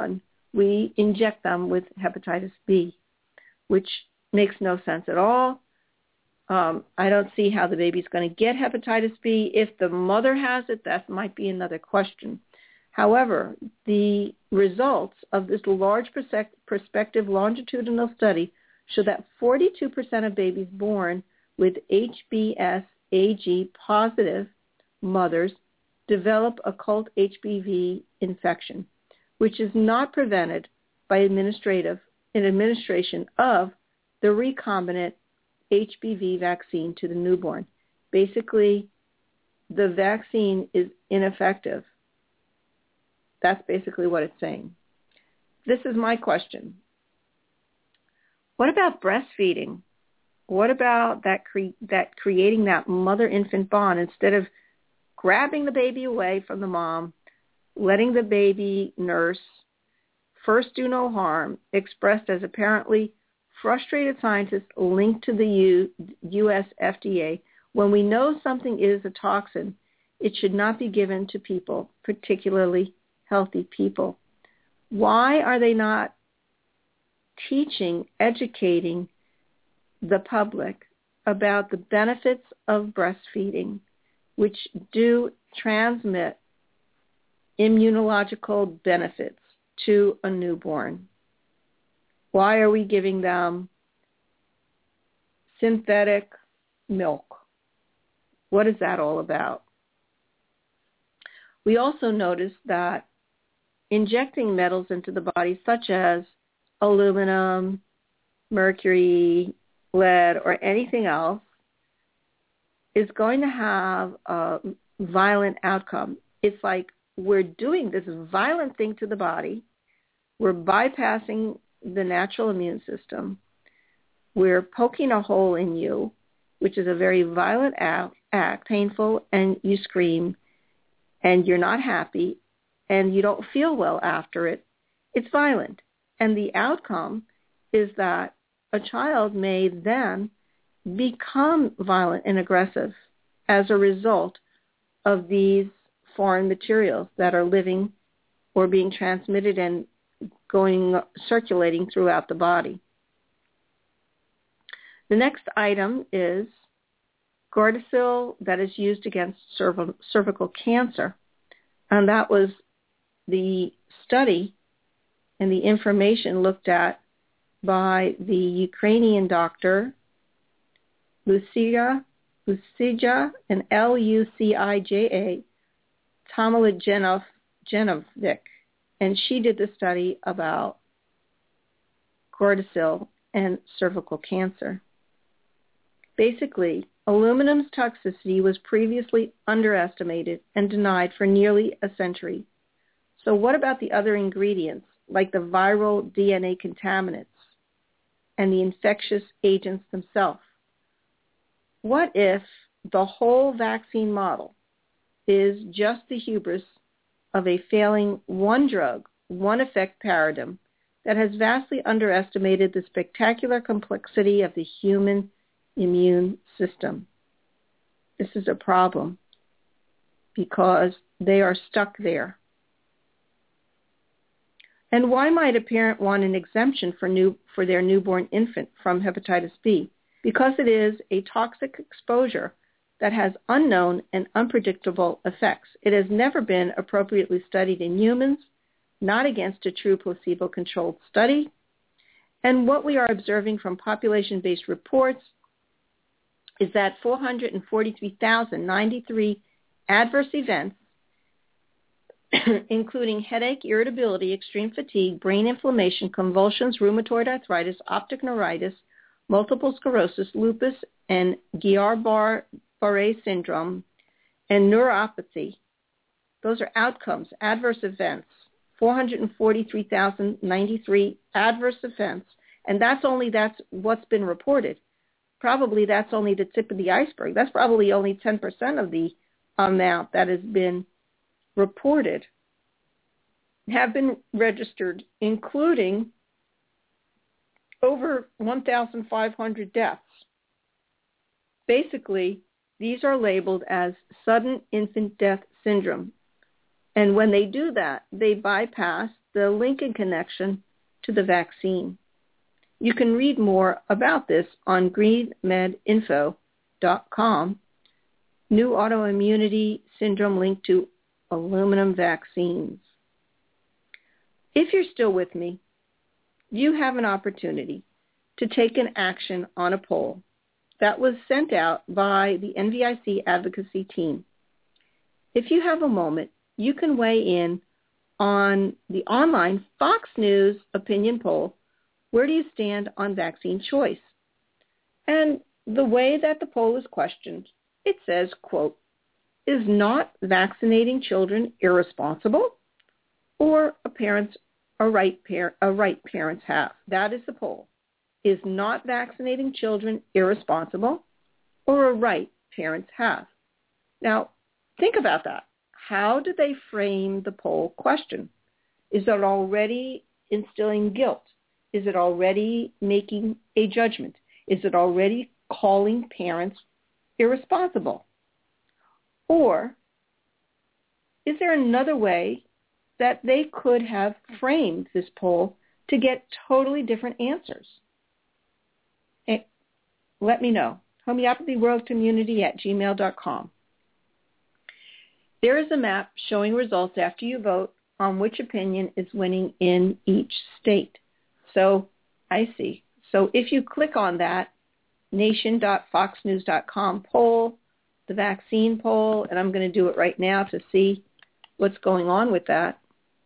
we inject them with hepatitis B, which makes no sense at all. Um, I don't see how the baby's going to get hepatitis B. If the mother has it, that might be another question. However, the results of this large prospective longitudinal study show that forty-two percent of babies born with H B S A G positive mothers develop occult H B V infection, which is not prevented by administrative an administration of the recombinant H B V vaccine to the newborn. Basically, the vaccine is ineffective. That's basically what it's saying. This is my question. What about breastfeeding? What about that cre- that creating that mother-infant bond instead of grabbing the baby away from the mom, letting the baby nurse, first do no harm, expressed as apparently frustrated scientists linked to the U- U S F D A. When we know something is a toxin, it should not be given to people, particularly healthy people. Why are they not teaching, educating the public about the benefits of breastfeeding, which do transmit immunological benefits to a newborn? Why are we giving them synthetic milk? What is that all about? We also noticed that injecting metals into the body, such as aluminum, mercury, lead, or anything else, is going to have a violent outcome. It's like we're doing this violent thing to the body. We're bypassing the natural immune system. We're poking a hole in you, which is a very violent act, act, painful, and you scream, and you're not happy, and you don't feel well after it. It's violent. And the outcome is that a child may then become violent and aggressive as a result of these foreign materials that are living or being transmitted and going circulating throughout the body. The next item is Gardasil that is used against cerv- cervical cancer. And that was the study and the information looked at by the Ukrainian doctor Lucija, Lucija and L U C I J A Tomiljanov, Janovic, and she did the study about Gardasil and cervical cancer. Basically, aluminum's toxicity was previously underestimated and denied for nearly a century. So what about the other ingredients, like the viral D N A contaminants and the infectious agents themselves? What if the whole vaccine model is just the hubris of a failing one-drug, one-effect paradigm that has vastly underestimated the spectacular complexity of the human immune system? This is a problem because they are stuck there. And why might a parent want an exemption for new for their newborn infant from hepatitis B? Because it is a toxic exposure that has unknown and unpredictable effects. It has never been appropriately studied in humans, not against a true placebo-controlled study. And what we are observing from population-based reports is that four hundred forty-three thousand ninety-three adverse events, including headache, irritability, extreme fatigue, brain inflammation, convulsions, rheumatoid arthritis, optic neuritis, multiple sclerosis, lupus, and Guillain-Barré syndrome, and neuropathy. Those are outcomes, adverse events, four hundred forty-three thousand ninety-three adverse events, and that's only that's what's been reported. Probably that's only the tip of the iceberg. That's probably only ten percent of the amount that has been reported, have been registered, including over one thousand five hundred deaths. Basically, these are labeled as sudden infant death syndrome. And when they do that, they bypass the link and connection to the vaccine. You can read more about this on green med info dot com. New autoimmunity syndrome linked to aluminum vaccines. If you're still with me, you have an opportunity to take an action on a poll that was sent out by the N V I C advocacy team. If you have a moment, you can weigh in on the online Fox News opinion poll, where do you stand on vaccine choice? And the way that the poll is questioned, it says, quote, is not vaccinating children irresponsible or a parent's a right, par- a right parents have? That is the poll. Is not vaccinating children irresponsible or a right parents have? Now, think about that. How do they frame the poll question? Is it already instilling guilt? Is it already making a judgment? Is it already calling parents irresponsible? Or is there another way that they could have framed this poll to get totally different answers? And let me know. Homeopathy World Community at gmail dot com. There is a map showing results after you vote on which opinion is winning in each state. So I see. So if you click on that, nation dot fox news dot com poll, the vaccine poll, and I'm going to do it right now to see what's going on with that.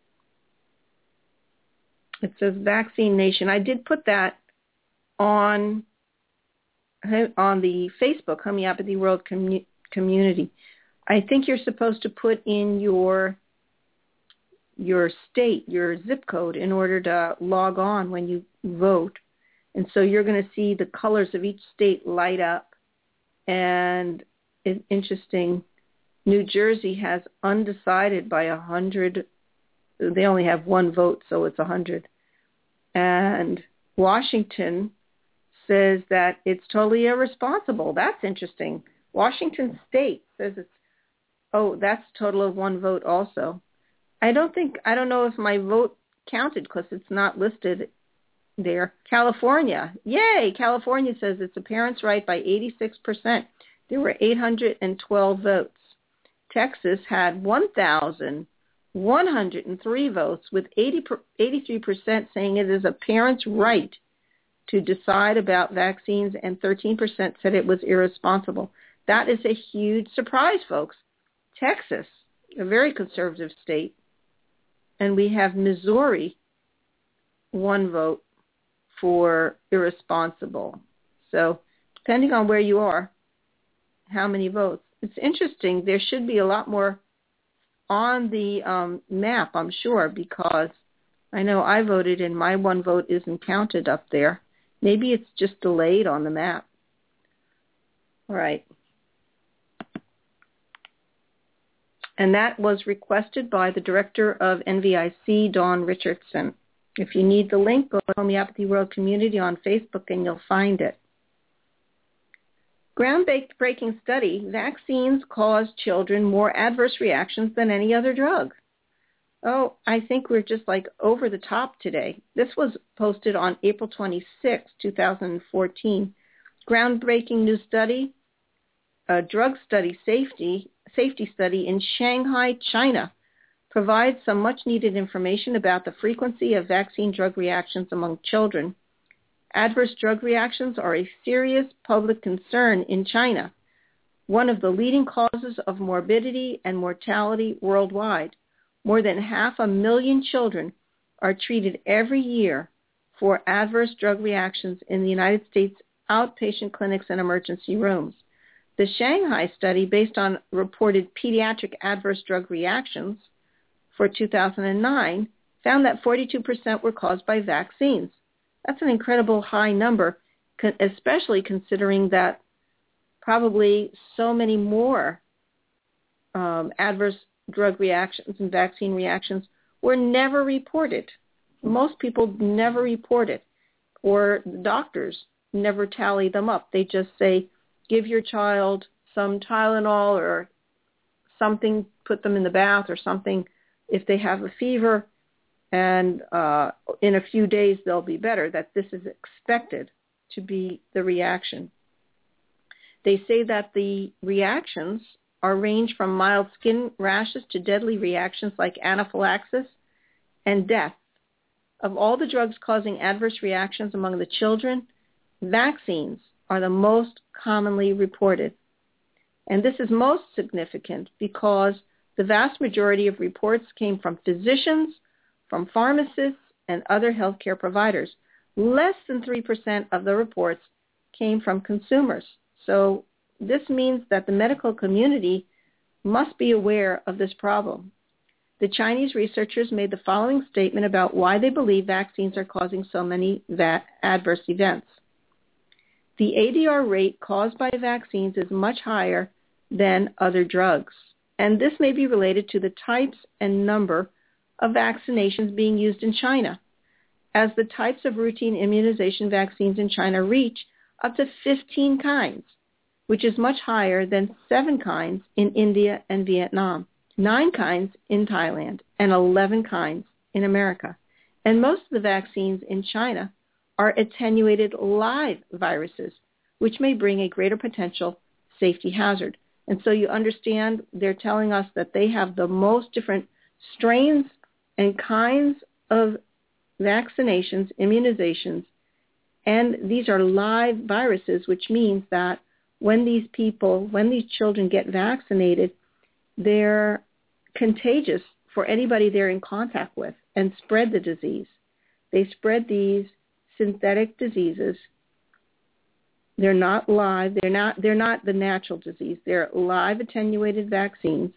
It says Vaccine Nation. I did put that on on the Facebook Homeopathy World commu- Community. I think you're supposed to put in your your state, your zip code, in order to log on when you vote. And so you're going to see the colors of each state light up. And it's interesting, New Jersey has undecided by a hundred. They only have one vote, so it's a hundred. And Washington says that it's totally irresponsible. That's interesting. Washington State says it's, oh, that's a total of one vote also. I don't think, I don't know if my vote counted because it's not listed there. California, yay! California says it's a parent's right by eighty-six percent. There were eight hundred twelve votes. Texas had one thousand one hundred three votes, with eighty, eighty-three percent saying it is a parent's right to decide about vaccines, and thirteen percent said it was irresponsible. That is a huge surprise, folks. Texas, a very conservative state, and we have Missouri, one vote for irresponsible. So depending on where you are, how many votes. It's interesting. There should be a lot more on the um, map, I'm sure, because I know I voted and my one vote isn't counted up there. Maybe it's just delayed on the map. All right. And that was requested by the director of N V I C, Dawn Richardson. If you need the link, go to Homeopathy World Community on Facebook and you'll find it. Groundbreaking study, vaccines cause children more adverse reactions than any other drug. Oh, I think we're just like over the top today. This was posted on April twenty-sixth, twenty fourteen. Groundbreaking new study, a drug study safety, safety study in Shanghai, China, provides some much-needed information about the frequency of vaccine drug reactions among children. Adverse drug reactions are a serious public concern in China, one of the leading causes of morbidity and mortality worldwide. More than half a million children are treated every year for adverse drug reactions in the United States outpatient clinics and emergency rooms. The Shanghai study, based on reported pediatric adverse drug reactions for two thousand nine, found that forty-two percent were caused by vaccines. That's an incredible high number, especially considering that probably so many more um, adverse drug reactions and vaccine reactions were never reported. Most people never report it, or doctors never tally them up. They just say, give your child some Tylenol or something, put them in the bath or something if they have a fever, and uh, in a few days they'll be better, that this is expected to be the reaction. They say that the reactions are range from mild skin rashes to deadly reactions like anaphylaxis and death. Of all the drugs causing adverse reactions among the children, vaccines are the most commonly reported. And this is most significant because the vast majority of reports came from physicians, from pharmacists, and other healthcare providers. Less than three percent of the reports came from consumers. So this means that the medical community must be aware of this problem. The Chinese researchers made the following statement about why they believe vaccines are causing so many va- adverse events. The A D R rate caused by vaccines is much higher than other drugs, and this may be related to the types and number of vaccinations being used in China, as the types of routine immunization vaccines in China reach up to fifteen kinds, which is much higher than seven kinds in India and Vietnam, nine kinds in Thailand, and eleven kinds in America. And most of the vaccines in China are attenuated live viruses, which may bring a greater potential safety hazard. And so you understand they're telling us that they have the most different strains and kinds of vaccinations, immunizations, and these are live viruses, which means that when these people, when these children get vaccinated, they're contagious for anybody they're in contact with and spread the disease. They spread these synthetic diseases. They're not live. They're not, they're not the natural disease. They're live attenuated vaccines,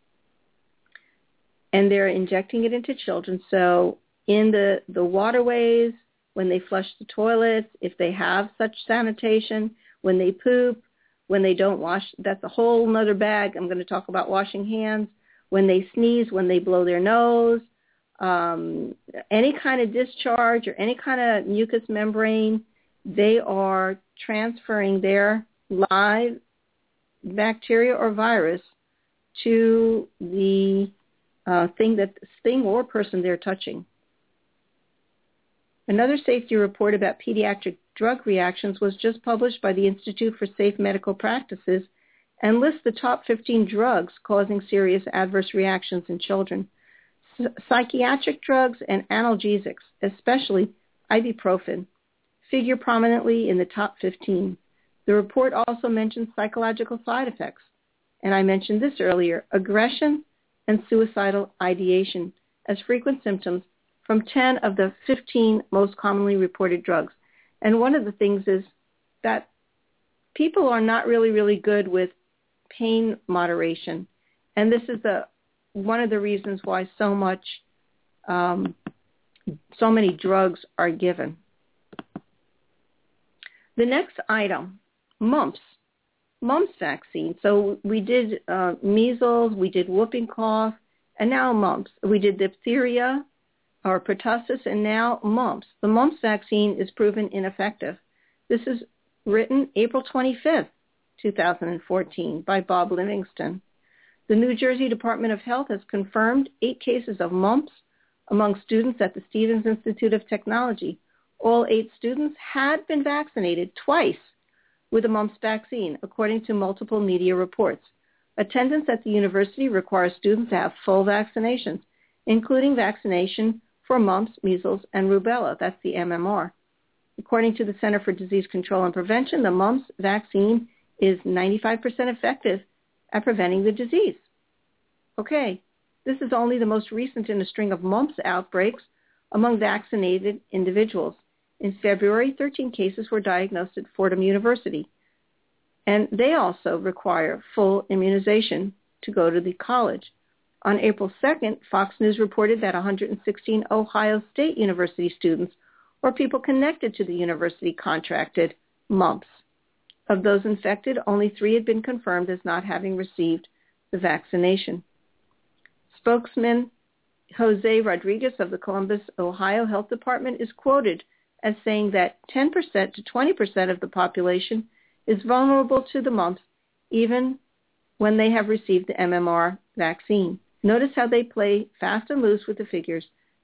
and they're injecting it into children. So in the, the waterways, when they flush the toilets, if they have such sanitation, when they poop, when they don't wash, that's a whole other bag. I'm going to talk about washing hands. When they sneeze, when they blow their nose, um, any kind of discharge or any kind of mucous membrane, they are transferring their live bacteria or virus to the uh, thing that thing or person they're touching. Another safety report about pediatric drug reactions was just published by the Institute for Safe Medical Practices and lists the top fifteen drugs causing serious adverse reactions in children. S- psychiatric drugs and analgesics, especially ibuprofen, figure prominently in the top fifteen. The report also mentions psychological side effects, and I mentioned this earlier, aggression and suicidal ideation as frequent symptoms from ten of the fifteen most commonly reported drugs. And one of the things is that people are not really, really good with pain moderation. And this is the one of the reasons why so much, um, so many drugs are given. The next item, mumps, mumps vaccine. So we did uh, measles, we did whooping cough, and now mumps. We did diphtheria or pertussis, and now mumps. The mumps vaccine is proven ineffective. This is written April twenty-fifth, two thousand fourteen, by Bob Livingston. The New Jersey Department of Health has confirmed eight cases of mumps among students at the Stevens Institute of Technology. All eight students had been vaccinated twice with a mumps vaccine, according to multiple media reports. Attendance at the university requires students to have full vaccinations, including vaccination for mumps, measles, and rubella. That's the M M R. According to the Center for Disease Control and Prevention, the mumps vaccine is ninety-five percent effective at preventing the disease. Okay, this is only the most recent in a string of mumps outbreaks among vaccinated individuals. In February, thirteen cases were diagnosed at Fordham University, and they also require full immunization to go to the college. On April second, Fox News reported that one hundred sixteen Ohio State University students or people connected to the university contracted mumps. Of those infected, only three had been confirmed as not having received the vaccination. Spokesman Jose Rodriguez of the Columbus, Ohio Health Department is quoted as saying that ten percent to twenty percent of the population is vulnerable to the mumps even when they have received the M M R vaccine. Notice how they play fast and loose with the figures.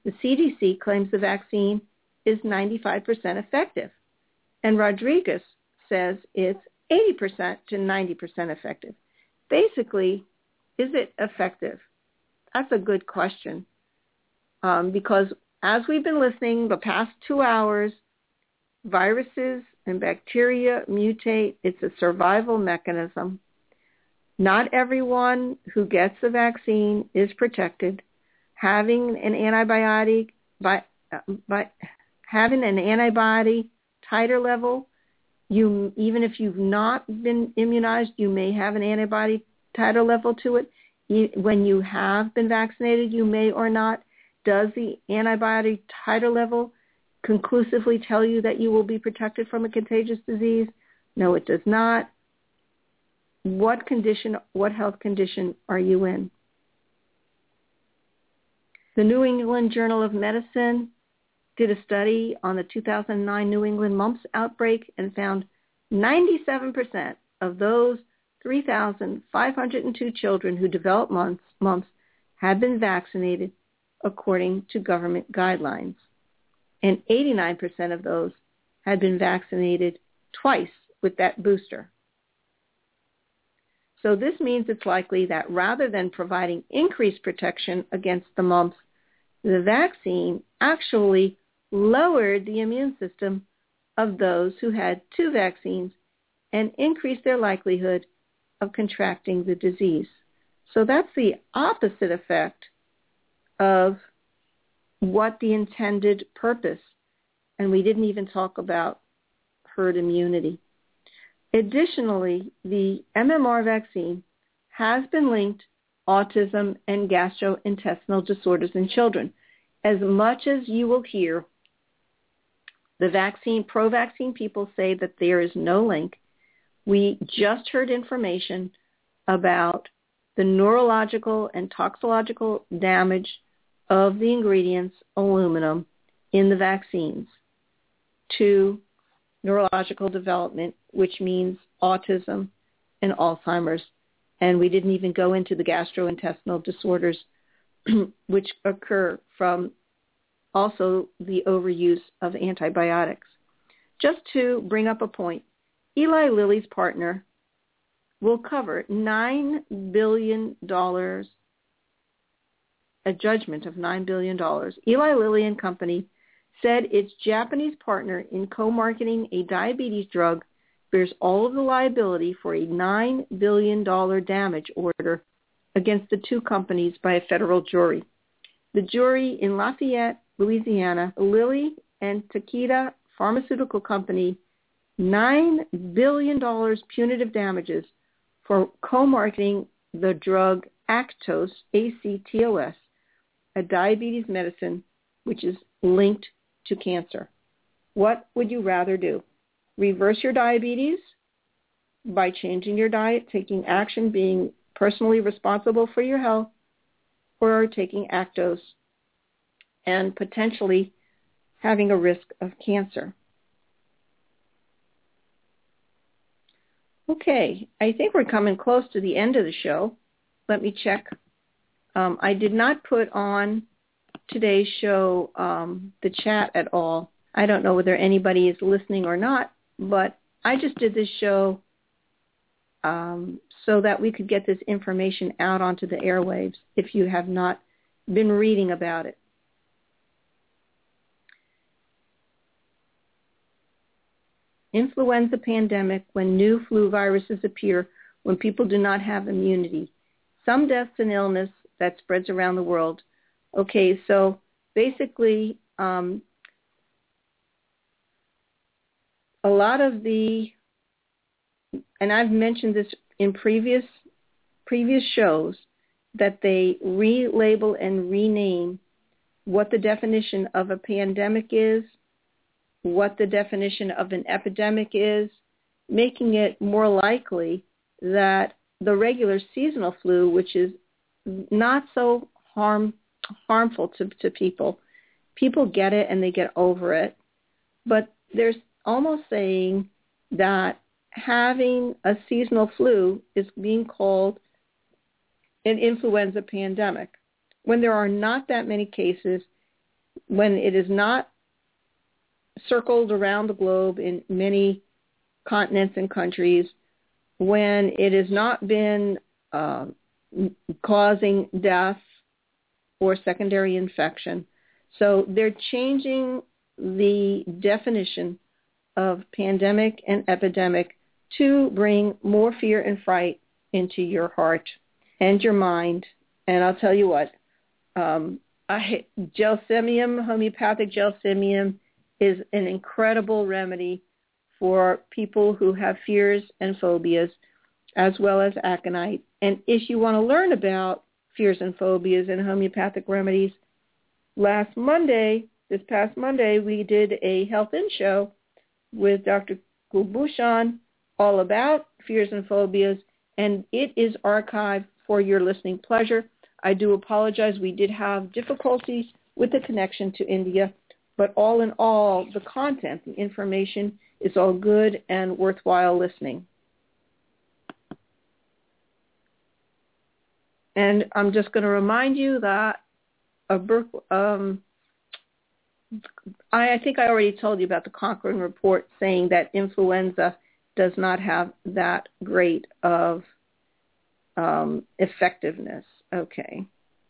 The C D C claims the vaccine is ninety-five percent effective, and Rodriguez says it's eighty percent to ninety percent effective. Basically, is it effective? That's a good question, um, because as we've been listening the past two hours, viruses and bacteria mutate. It's a survival mechanism. Not everyone who gets the vaccine is protected. Having an antibiotic, by, by having an antibody titer level, you even if you've not been immunized, you may have an antibody titer level to it. You, when you have been vaccinated, you may or not. Does the antibody titer level conclusively tell you that you will be protected from a contagious disease? No, it does not. What condition, what health condition are you in? The New England Journal of Medicine did a study on the two thousand nine New England mumps outbreak and found ninety-seven percent of those three thousand five hundred two children who developed mumps, mumps had been vaccinated according to government guidelines. And eighty-nine percent of those had been vaccinated twice with that booster. So this means it's likely that rather than providing increased protection against the mumps, the vaccine actually lowered the immune system of those who had two vaccines and increased their likelihood of contracting the disease. So that's the opposite effect of what the intended purpose, and we didn't even talk about herd immunity. Additionally, the M M R vaccine has been linked to autism and gastrointestinal disorders in children. As much as you will hear the vaccine, pro-vaccine people say that there is no link, we just heard information about the neurological and toxicological damage of the ingredients aluminum in the vaccines to neurological development, which means autism and Alzheimer's. And we didn't even go into the gastrointestinal disorders which occur from also the overuse of antibiotics. Just to bring up a point, Eli Lilly's partner will cover nine billion dollars, a judgment of nine billion dollars. Eli Lilly and Company said its Japanese partner in co-marketing a diabetes drug bears all of the liability for a nine billion dollars damage order against the two companies by a federal jury. The jury in Lafayette, Louisiana, Lilly and Takeda Pharmaceutical Company, nine billion dollars punitive damages for co-marketing the drug Actos, A C T O S, a diabetes medicine which is linked to cancer. What would you rather do? Reverse your diabetes by changing your diet, taking action, being personally responsible for your health, or taking Actos and potentially having a risk of cancer? Okay, I think we're coming close to the end of the show. Let me check. Um, I did not put on today's show um, the chat at all. I don't know whether anybody is listening or not, but I just did this show um, so that we could get this information out onto the airwaves if you have not been reading about it. Influenza pandemic, when new flu viruses appear, when people do not have immunity. Some deaths and illness that spreads around the world. Okay, so basically, um, a lot of the, and I've mentioned this in previous previous shows, that they relabel and rename what the definition of a pandemic is, what the definition of an epidemic is, making it more likely that the regular seasonal flu, which is not so harm, harmful to, to people, people get it and they get over it. But there's almost saying that having a seasonal flu is being called an influenza pandemic, when there are not that many cases when it is not circled around the globe in many continents and countries, when it has not been uh, causing death or secondary infection. So they're changing the definition of pandemic and epidemic to bring more fear and fright into your heart and your mind. And I'll tell you what, um, I, gelsemium, homeopathic gelsemium, is an incredible remedy for people who have fears and phobias, as well as aconite. And if you want to learn about fears and phobias and homeopathic remedies, last Monday, this past Monday, we did a Health In show with Doctor Gulbhushan all about fears and phobias, and it is archived for your listening pleasure. I do apologize. We did have difficulties with the connection to India, but all in all, the content, the information is all good and worthwhile listening. And I'm just going to remind you that a, um, I, I think I already told you about the Cochrane report saying that influenza does not have that great of um, effectiveness. Okay.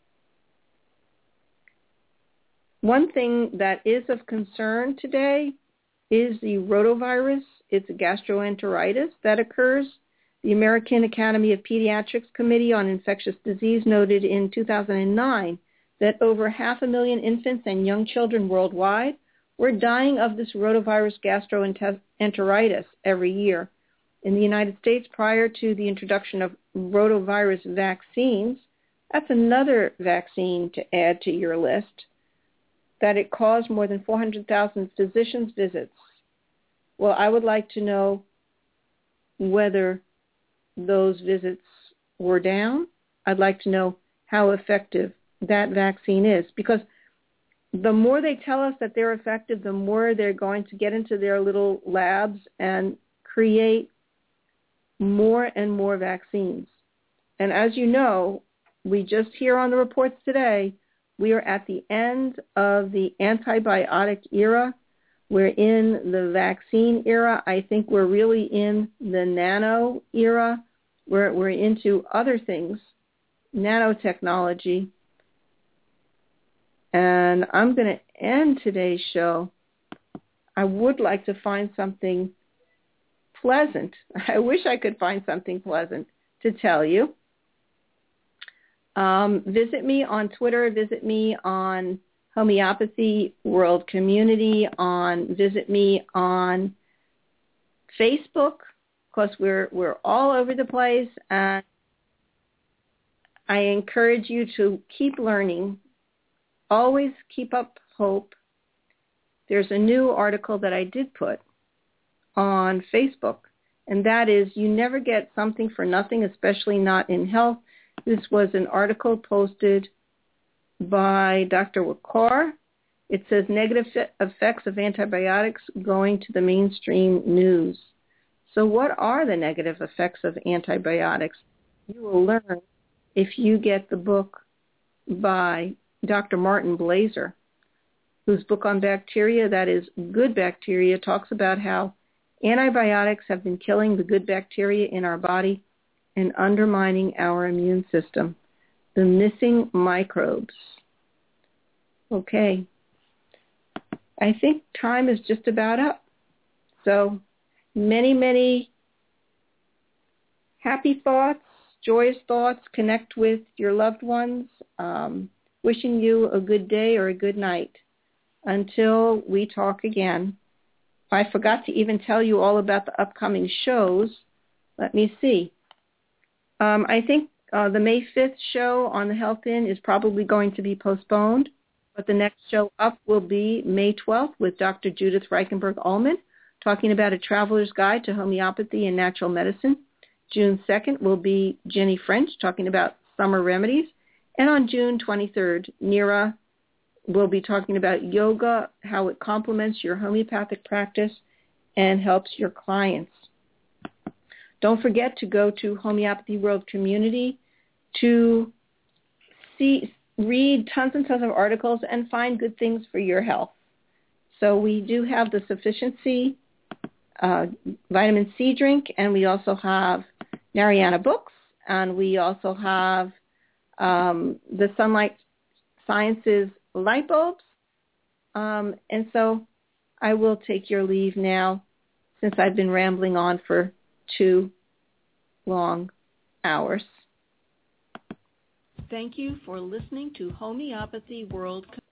One thing that is of concern today is the rotavirus. It's a gastroenteritis that occurs. The American Academy of Pediatrics Committee on Infectious Disease noted in two thousand nine that over half a million infants and young children worldwide were dying of this rotavirus gastroenteritis every year. In the United States, prior to the introduction of rotavirus vaccines, that's another vaccine to add to your list, that it caused more than four hundred thousand physicians' visits. Well, I would like to know whether those visits were down. I'd like to know how effective that vaccine is, because the more they tell us that they're effective, the more they're going to get into their little labs and create more and more vaccines. And as you know, we just hear on the reports today, we are at the end of the antibiotic era. We're in the vaccine era. I think we're really in the nano era. We're, we're into other things, nanotechnology. And I'm going to end today's show. I would like to find something pleasant. I wish I could find something pleasant to tell you. Um, visit me on Twitter. Visit me on Homeopathy World Community. On visit me on Facebook, because we're we're all over the place. And I encourage you to keep learning. Always keep up hope. There's a new article that I did put on Facebook, and that is, you never get something for nothing, especially not in health. This was an article posted by Doctor Wakar. It says, negative effects of antibiotics going to the mainstream news. So what are the negative effects of antibiotics? You will learn if you get the book by Doctor Martin Blaser, whose book on bacteria, that is Good Bacteria, talks about how antibiotics have been killing the good bacteria in our body and undermining our immune system, the missing microbes. Okay. I think time is just about up. So many, many happy thoughts, joyous thoughts. Connect with your loved ones. Um, wishing you a good day or a good night. Until we talk again. I forgot to even tell you all about the upcoming shows. Let me see. Um, I think uh, the May fifth show on the Health In is probably going to be postponed, but the next show up will be May twelfth with Doctor Judith Reichenberg-Ullman, talking about a traveler's guide to homeopathy and natural medicine. June second will be Jenny French, talking about summer remedies. And on June twenty-third, Neera will be talking about yoga, how it complements your homeopathic practice and helps your clients. Don't forget to go to Homeopathy World Community to see read tons and tons of articles and find good things for your health. So we do have the Sufficiency uh, vitamin C drink, and we also have Narayana books, and we also have um, the Sunlight Sciences light bulbs. Um, and so I will take your leave now, since I've been rambling on for two long hours. Thank you for listening to Homeopathy World.